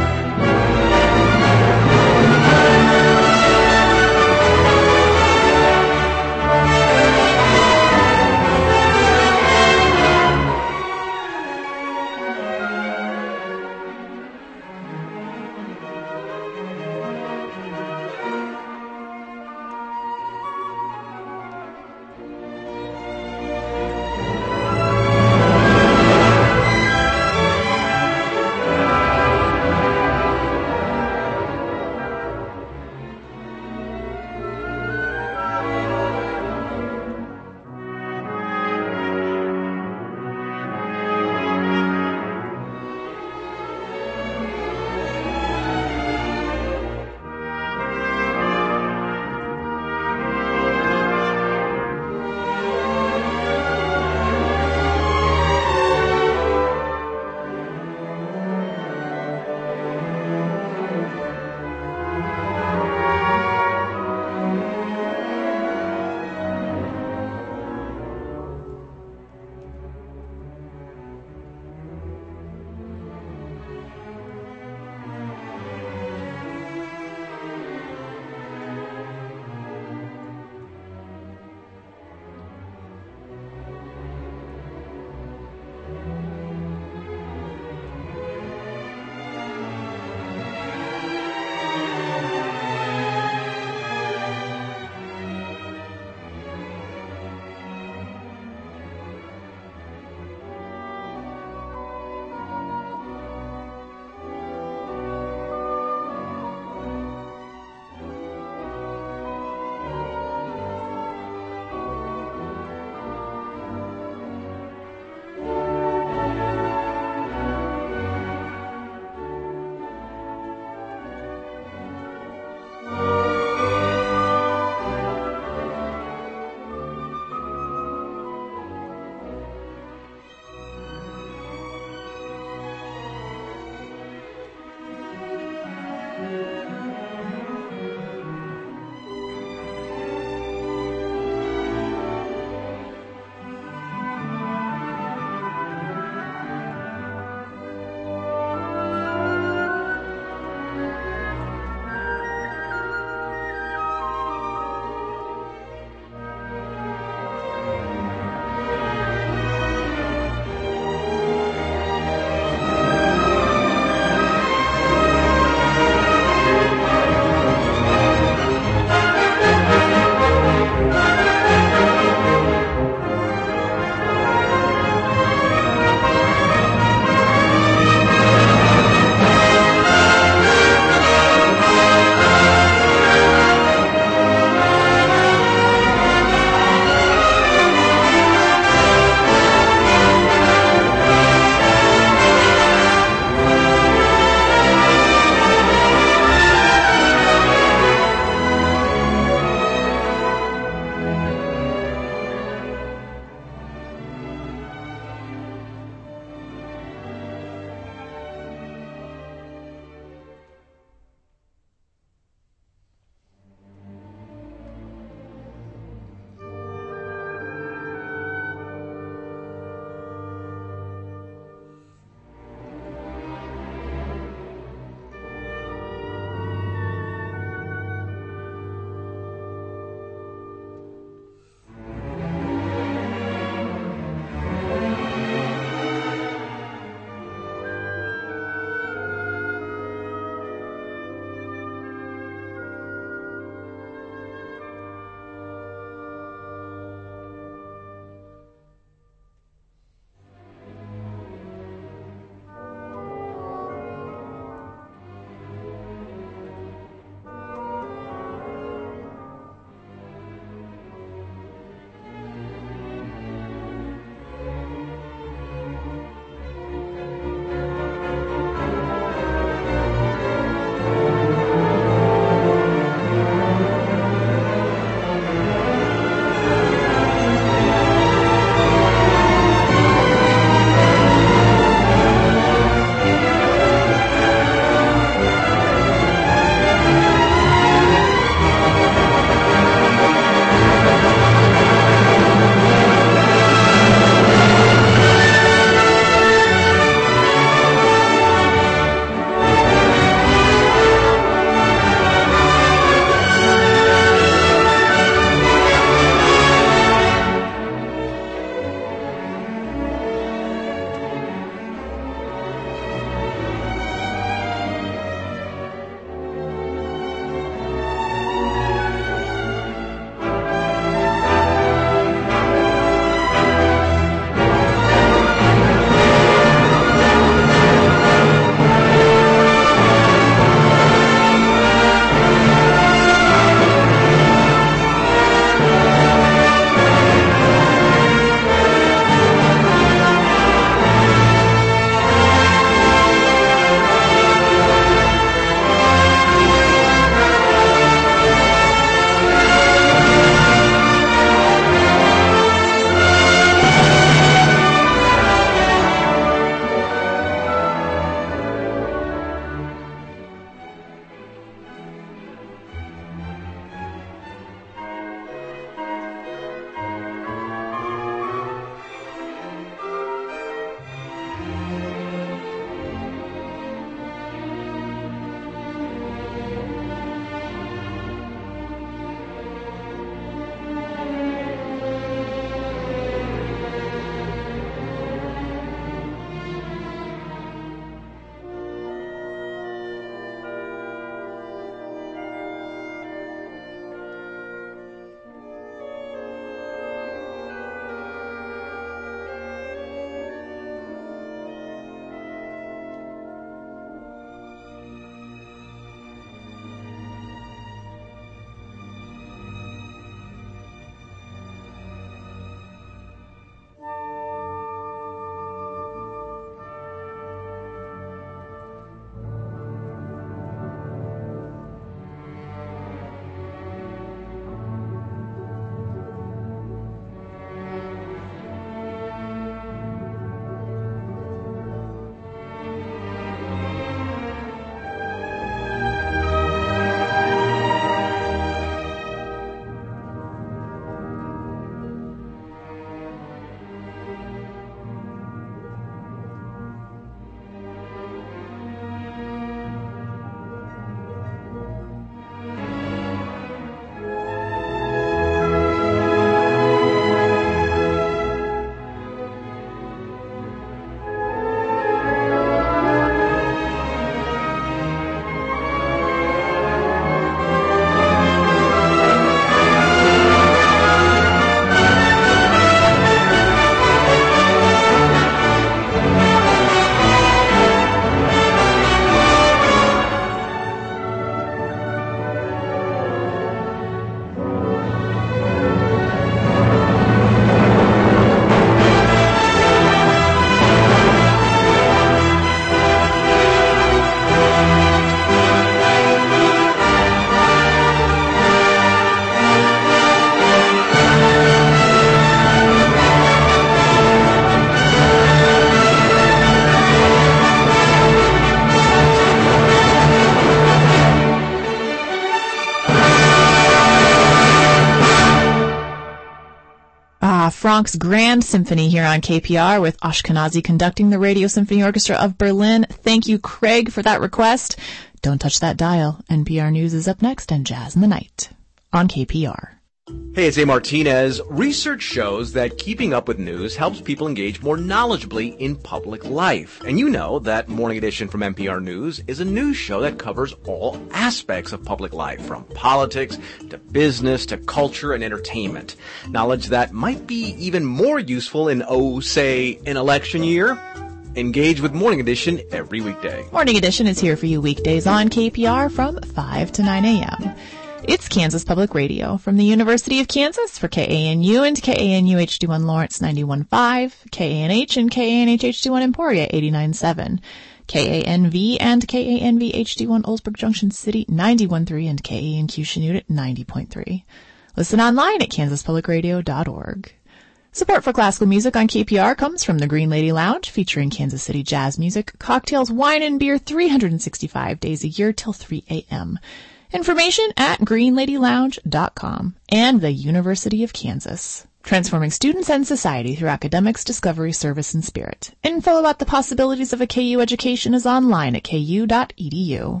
Speaker 19: Franck's Grand Symphony here on KPR with Ashkenazi conducting the Radio Symphony Orchestra of Berlin. Thank you, Craig, for that request. Don't touch that dial. NPR News is up next and Jazz in the Night on KPR.
Speaker 10: Hey, it's A. Martinez. Research shows that keeping up with news helps people engage more knowledgeably in public life. And you know that Morning Edition from NPR News is a news show that covers all aspects of public life, from politics to business to culture and entertainment. Knowledge that might be even more useful in, say, an election year. Engage with Morning Edition every weekday.
Speaker 19: Morning Edition is here for you weekdays on KPR from 5 to 9 a.m. It's Kansas Public Radio from the University of Kansas for KANU and KANU HD1 Lawrence 91.5, KANH and KANH HD1 Emporia 89.7, KANV and KANV HD1 Oldsburg Junction City 91.3 and KANQ Chanute 90.3. Listen online at kansaspublicradio.org. Support for classical music on KPR comes from the Green Lady Lounge, featuring Kansas City jazz music, cocktails, wine, and beer 365 days a year till 3 a.m. Information at greenladylounge.com and the University of Kansas. Transforming students and society through academics, discovery, service, and spirit. Info about the possibilities of a KU education is online at ku.edu.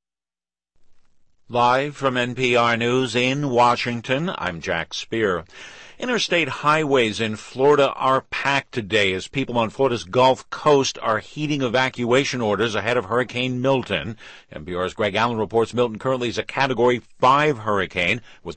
Speaker 12: Live from NPR News in Washington, I'm Jack Speer. Interstate highways in Florida are packed today as people on Florida's Gulf Coast are heeding evacuation orders ahead of Hurricane Milton. NPR's Greg Allen reports Milton currently is a Category 5 hurricane with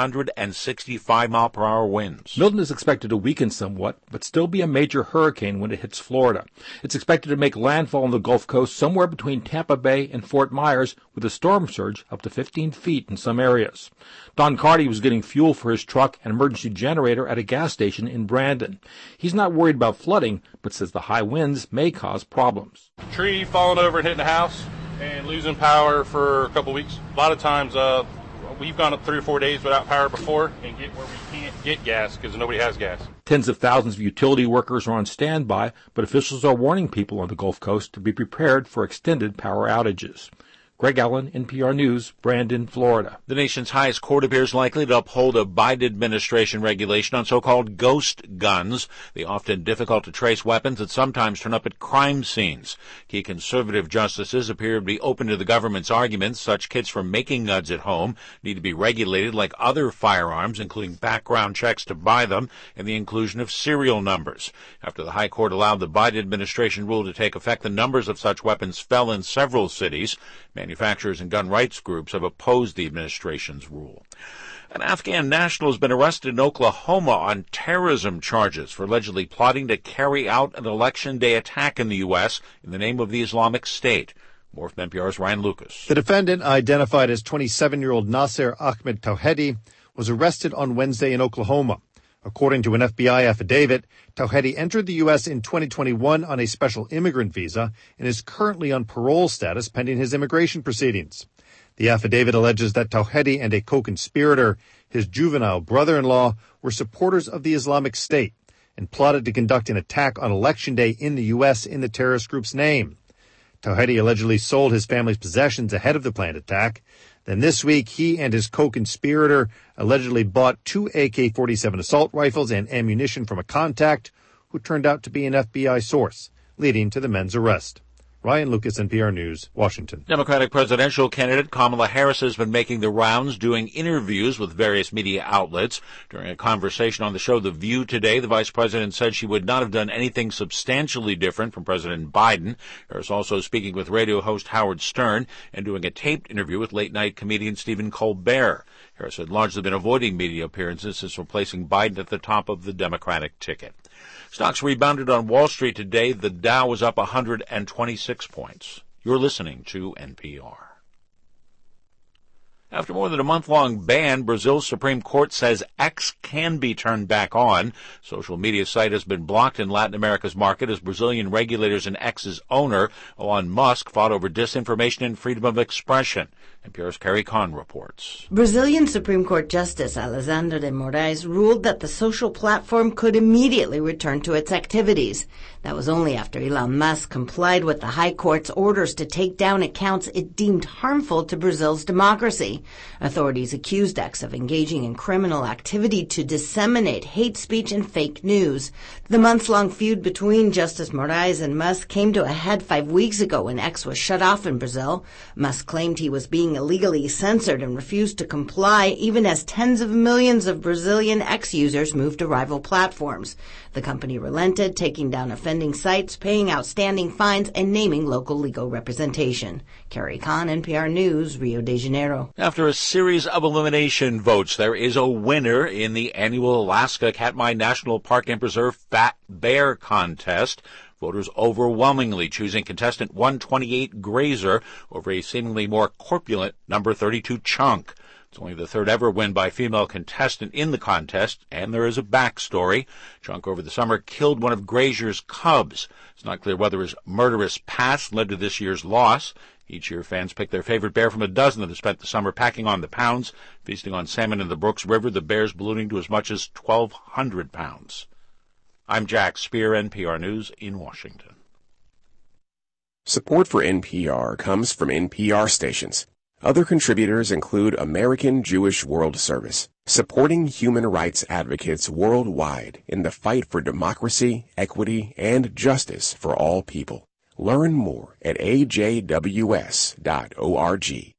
Speaker 12: 165-mile-per-hour winds.
Speaker 1: Milton is expected to weaken somewhat, but still be a major hurricane when it hits Florida. It's expected to make landfall on the Gulf Coast somewhere between Tampa Bay and Fort Myers, with a storm surge up to 15 feet in some areas. Don Carty was getting fuel for his truck and emergency generator at a gas station in Brandon. He's not worried about flooding, but says the high winds may cause problems.
Speaker 4: Tree falling over and hitting the house and losing power for a couple weeks. A lot of times we've gone up 3 or 4 days without power before and get where we can't get gas because nobody has gas.
Speaker 1: Tens of thousands of utility workers are on standby, but officials are warning people on the Gulf Coast to be prepared for extended power outages. Greg Allen, NPR News, Brandon, Florida.
Speaker 12: The nation's highest court appears likely to uphold a Biden administration regulation on so-called ghost guns, the often difficult-to-trace weapons that sometimes turn up at crime scenes. Key conservative justices appear to be open to the government's arguments. Such kits for making guns at home need to be regulated like other firearms, including background checks to buy them and the inclusion of serial numbers. After the High Court allowed the Biden administration rule to take effect, the numbers of such weapons fell in several cities. Manufacturers and gun rights groups have opposed the administration's rule. An Afghan national has been arrested in Oklahoma on terrorism charges for allegedly plotting to carry out an election day attack in the U.S. in the name of the Islamic State. More from NPR's Ryan Lucas.
Speaker 5: The defendant, identified as 27-year-old Nasser Ahmed Tawhedi, was arrested on Wednesday in Oklahoma. According to an FBI affidavit, Tawhedi entered the U.S. in 2021 on a special immigrant visa and is currently on parole status pending his immigration proceedings. The affidavit alleges that Tawhedi and a co-conspirator, his juvenile brother-in-law, were supporters of the Islamic State and plotted to conduct an attack on Election Day in the U.S. in the terrorist group's name. Tawhedi allegedly sold his family's possessions ahead of the planned attack. Then this week, he and his co-conspirator allegedly bought 2 AK-47 assault rifles and ammunition from a contact who turned out to be an FBI source, leading to the men's arrest. Ryan Lucas, NPR News, Washington.
Speaker 12: Democratic presidential candidate Kamala Harris has been making the rounds, doing interviews with various media outlets. During a conversation on the show The View today, the vice president said she would not have done anything substantially different from President Biden. Harris also speaking with radio host Howard Stern and doing a taped interview with late-night comedian Stephen Colbert. Harris had largely been avoiding media appearances since replacing Biden at the top of the Democratic ticket. Stocks rebounded on Wall Street today. The Dow was up 126 points. You're listening to NPR. After more than a month-long ban, Brazil's Supreme Court says X can be turned back on. Social media site has been blocked in Latin America's market as Brazilian regulators and X's owner, Elon Musk, fought over disinformation and freedom of expression. NPR's Carrie Kahn reports.
Speaker 2: Brazilian Supreme Court Justice Alexandre de Moraes ruled that the social platform could immediately return to its activities. That was only after Elon Musk complied with the High Court's orders to take down accounts it deemed harmful to Brazil's democracy. Authorities accused X of engaging in criminal activity to disseminate hate speech and fake news. The months-long feud between Justice Moraes and Musk came to a head 5 weeks ago when X was shut off in Brazil. Musk claimed he was being illegally censored and refused to comply, even as tens of millions of Brazilian X users moved to rival platforms. The company relented, taking down offending sites, paying outstanding fines, and naming local legal representation. Carrie Kahn, NPR News, Rio de Janeiro.
Speaker 12: After a series of elimination votes, there is a winner in the annual Alaska Katmai National Park and Preserve Fat Bear Contest. Voters overwhelmingly choosing contestant 128 Grazer over a seemingly more corpulent number 32 Chunk. It's only the third ever win by a female contestant in the contest, and there is a backstory. Chunk over the summer killed one of Grazer's cubs. It's not clear whether his murderous past led to this year's loss. Each year, fans pick their favorite bear from a dozen that have spent the summer packing on the pounds, feasting on salmon in the Brooks River, the bears ballooning to as much as 1,200 pounds. I'm Jack Speer, NPR News in Washington.
Speaker 3: Support for NPR comes from NPR stations. Other contributors include American Jewish World Service, supporting human rights advocates worldwide in the fight for democracy, equity, and justice for all people. Learn more at ajws.org.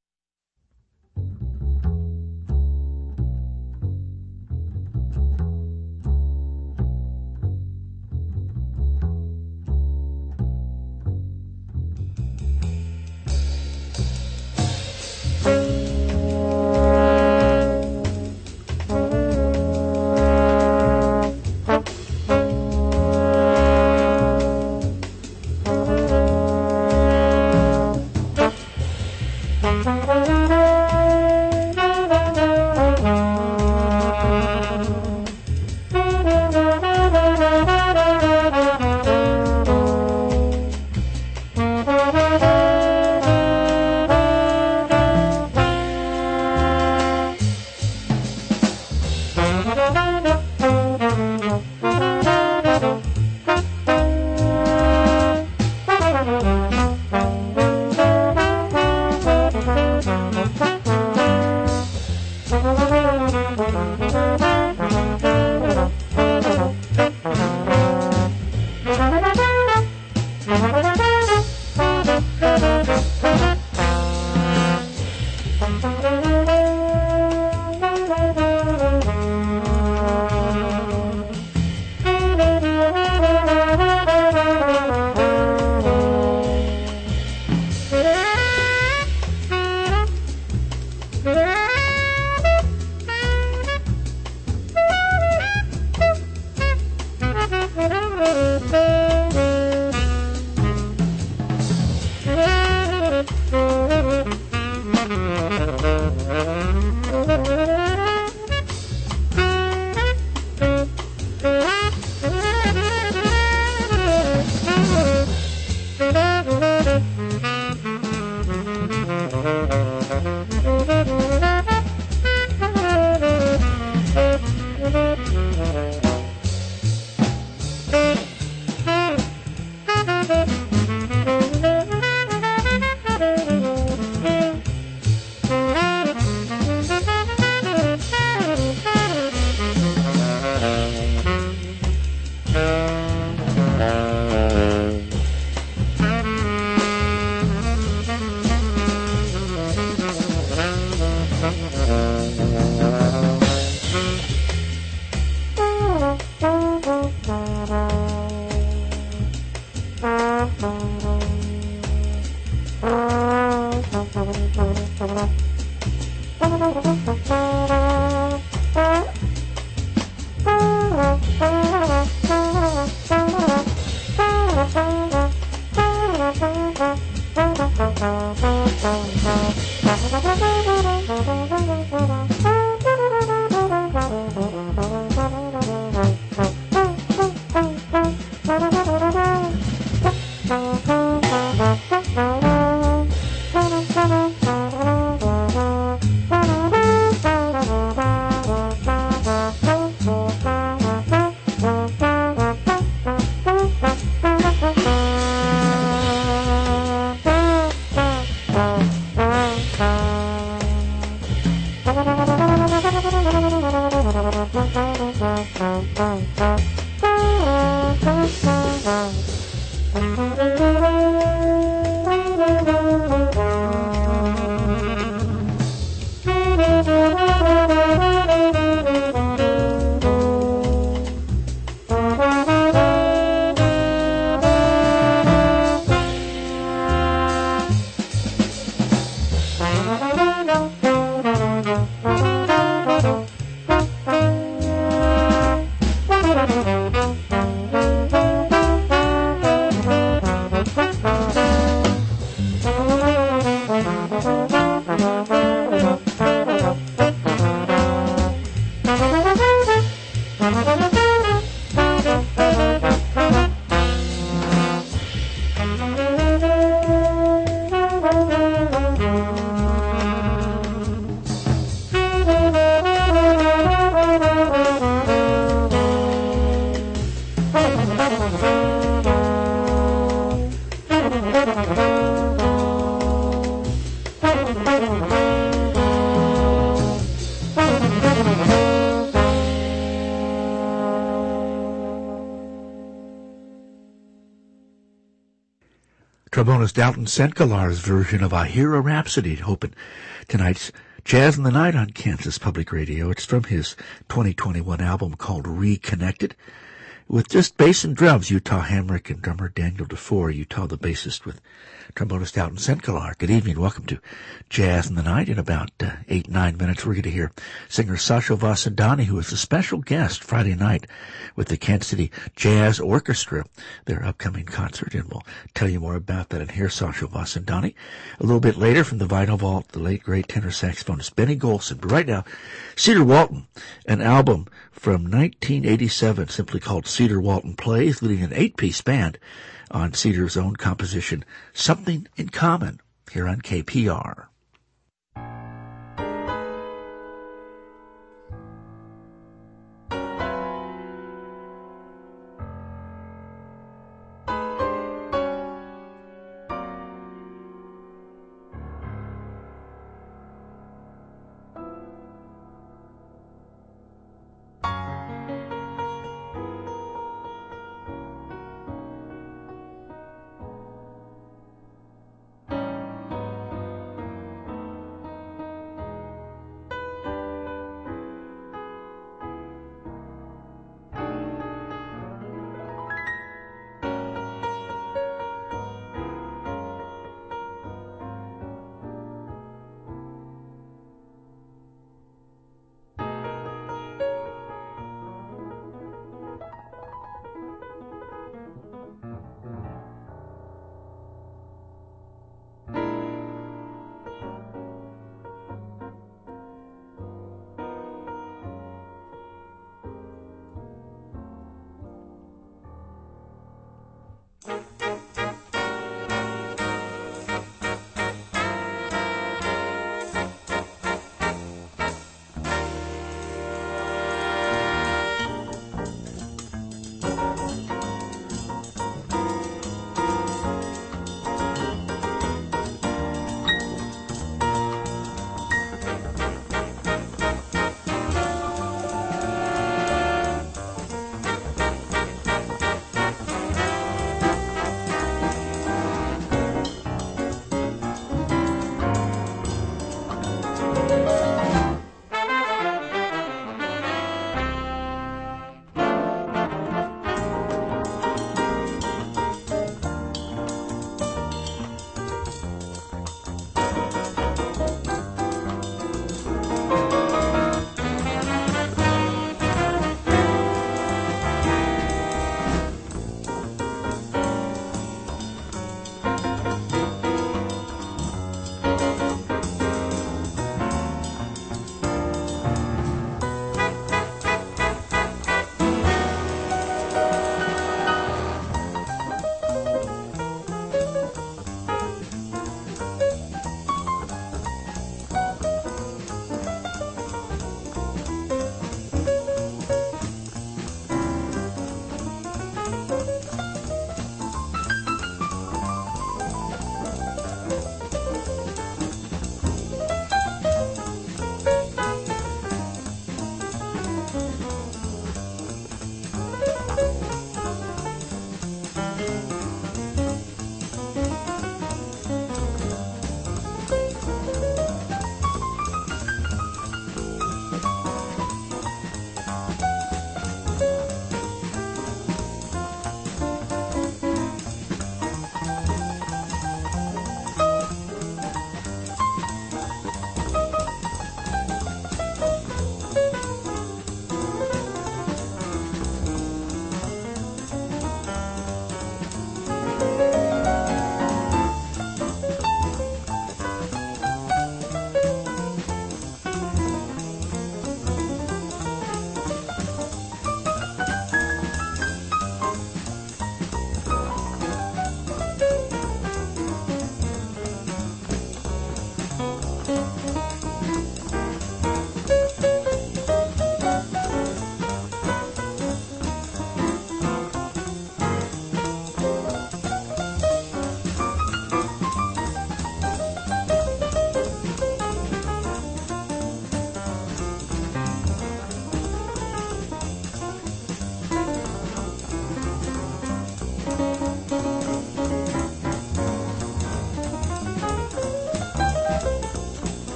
Speaker 6: trombonist Dalton Sentkalar's version of I Hear a Rhapsody to open tonight's Jazz in the Night on Kansas Public Radio. It's from his 2021 album called Reconnected. With just bass and drums, Utah Hamrick and drummer Daniel DeFore, Utah the bassist with trombonist Dalton Sentkalar. Good evening. Welcome to Jazz in the Night. In about 8-9 minutes, we're going to hear singer Sasho Vasandani, who is a special guest Friday night with the Kansas City Jazz Orchestra, their upcoming concert. And we'll tell you more about that and hear Sasho Vasandani. A little bit later from the Vinyl Vault, the late, great tenor saxophonist Benny Golson. But right now, Cedar Walton, an album from 1987 simply called Cedar Walton Plays, leading an 8-piece band on Cedar's own composition, Something in Common, here on KPR.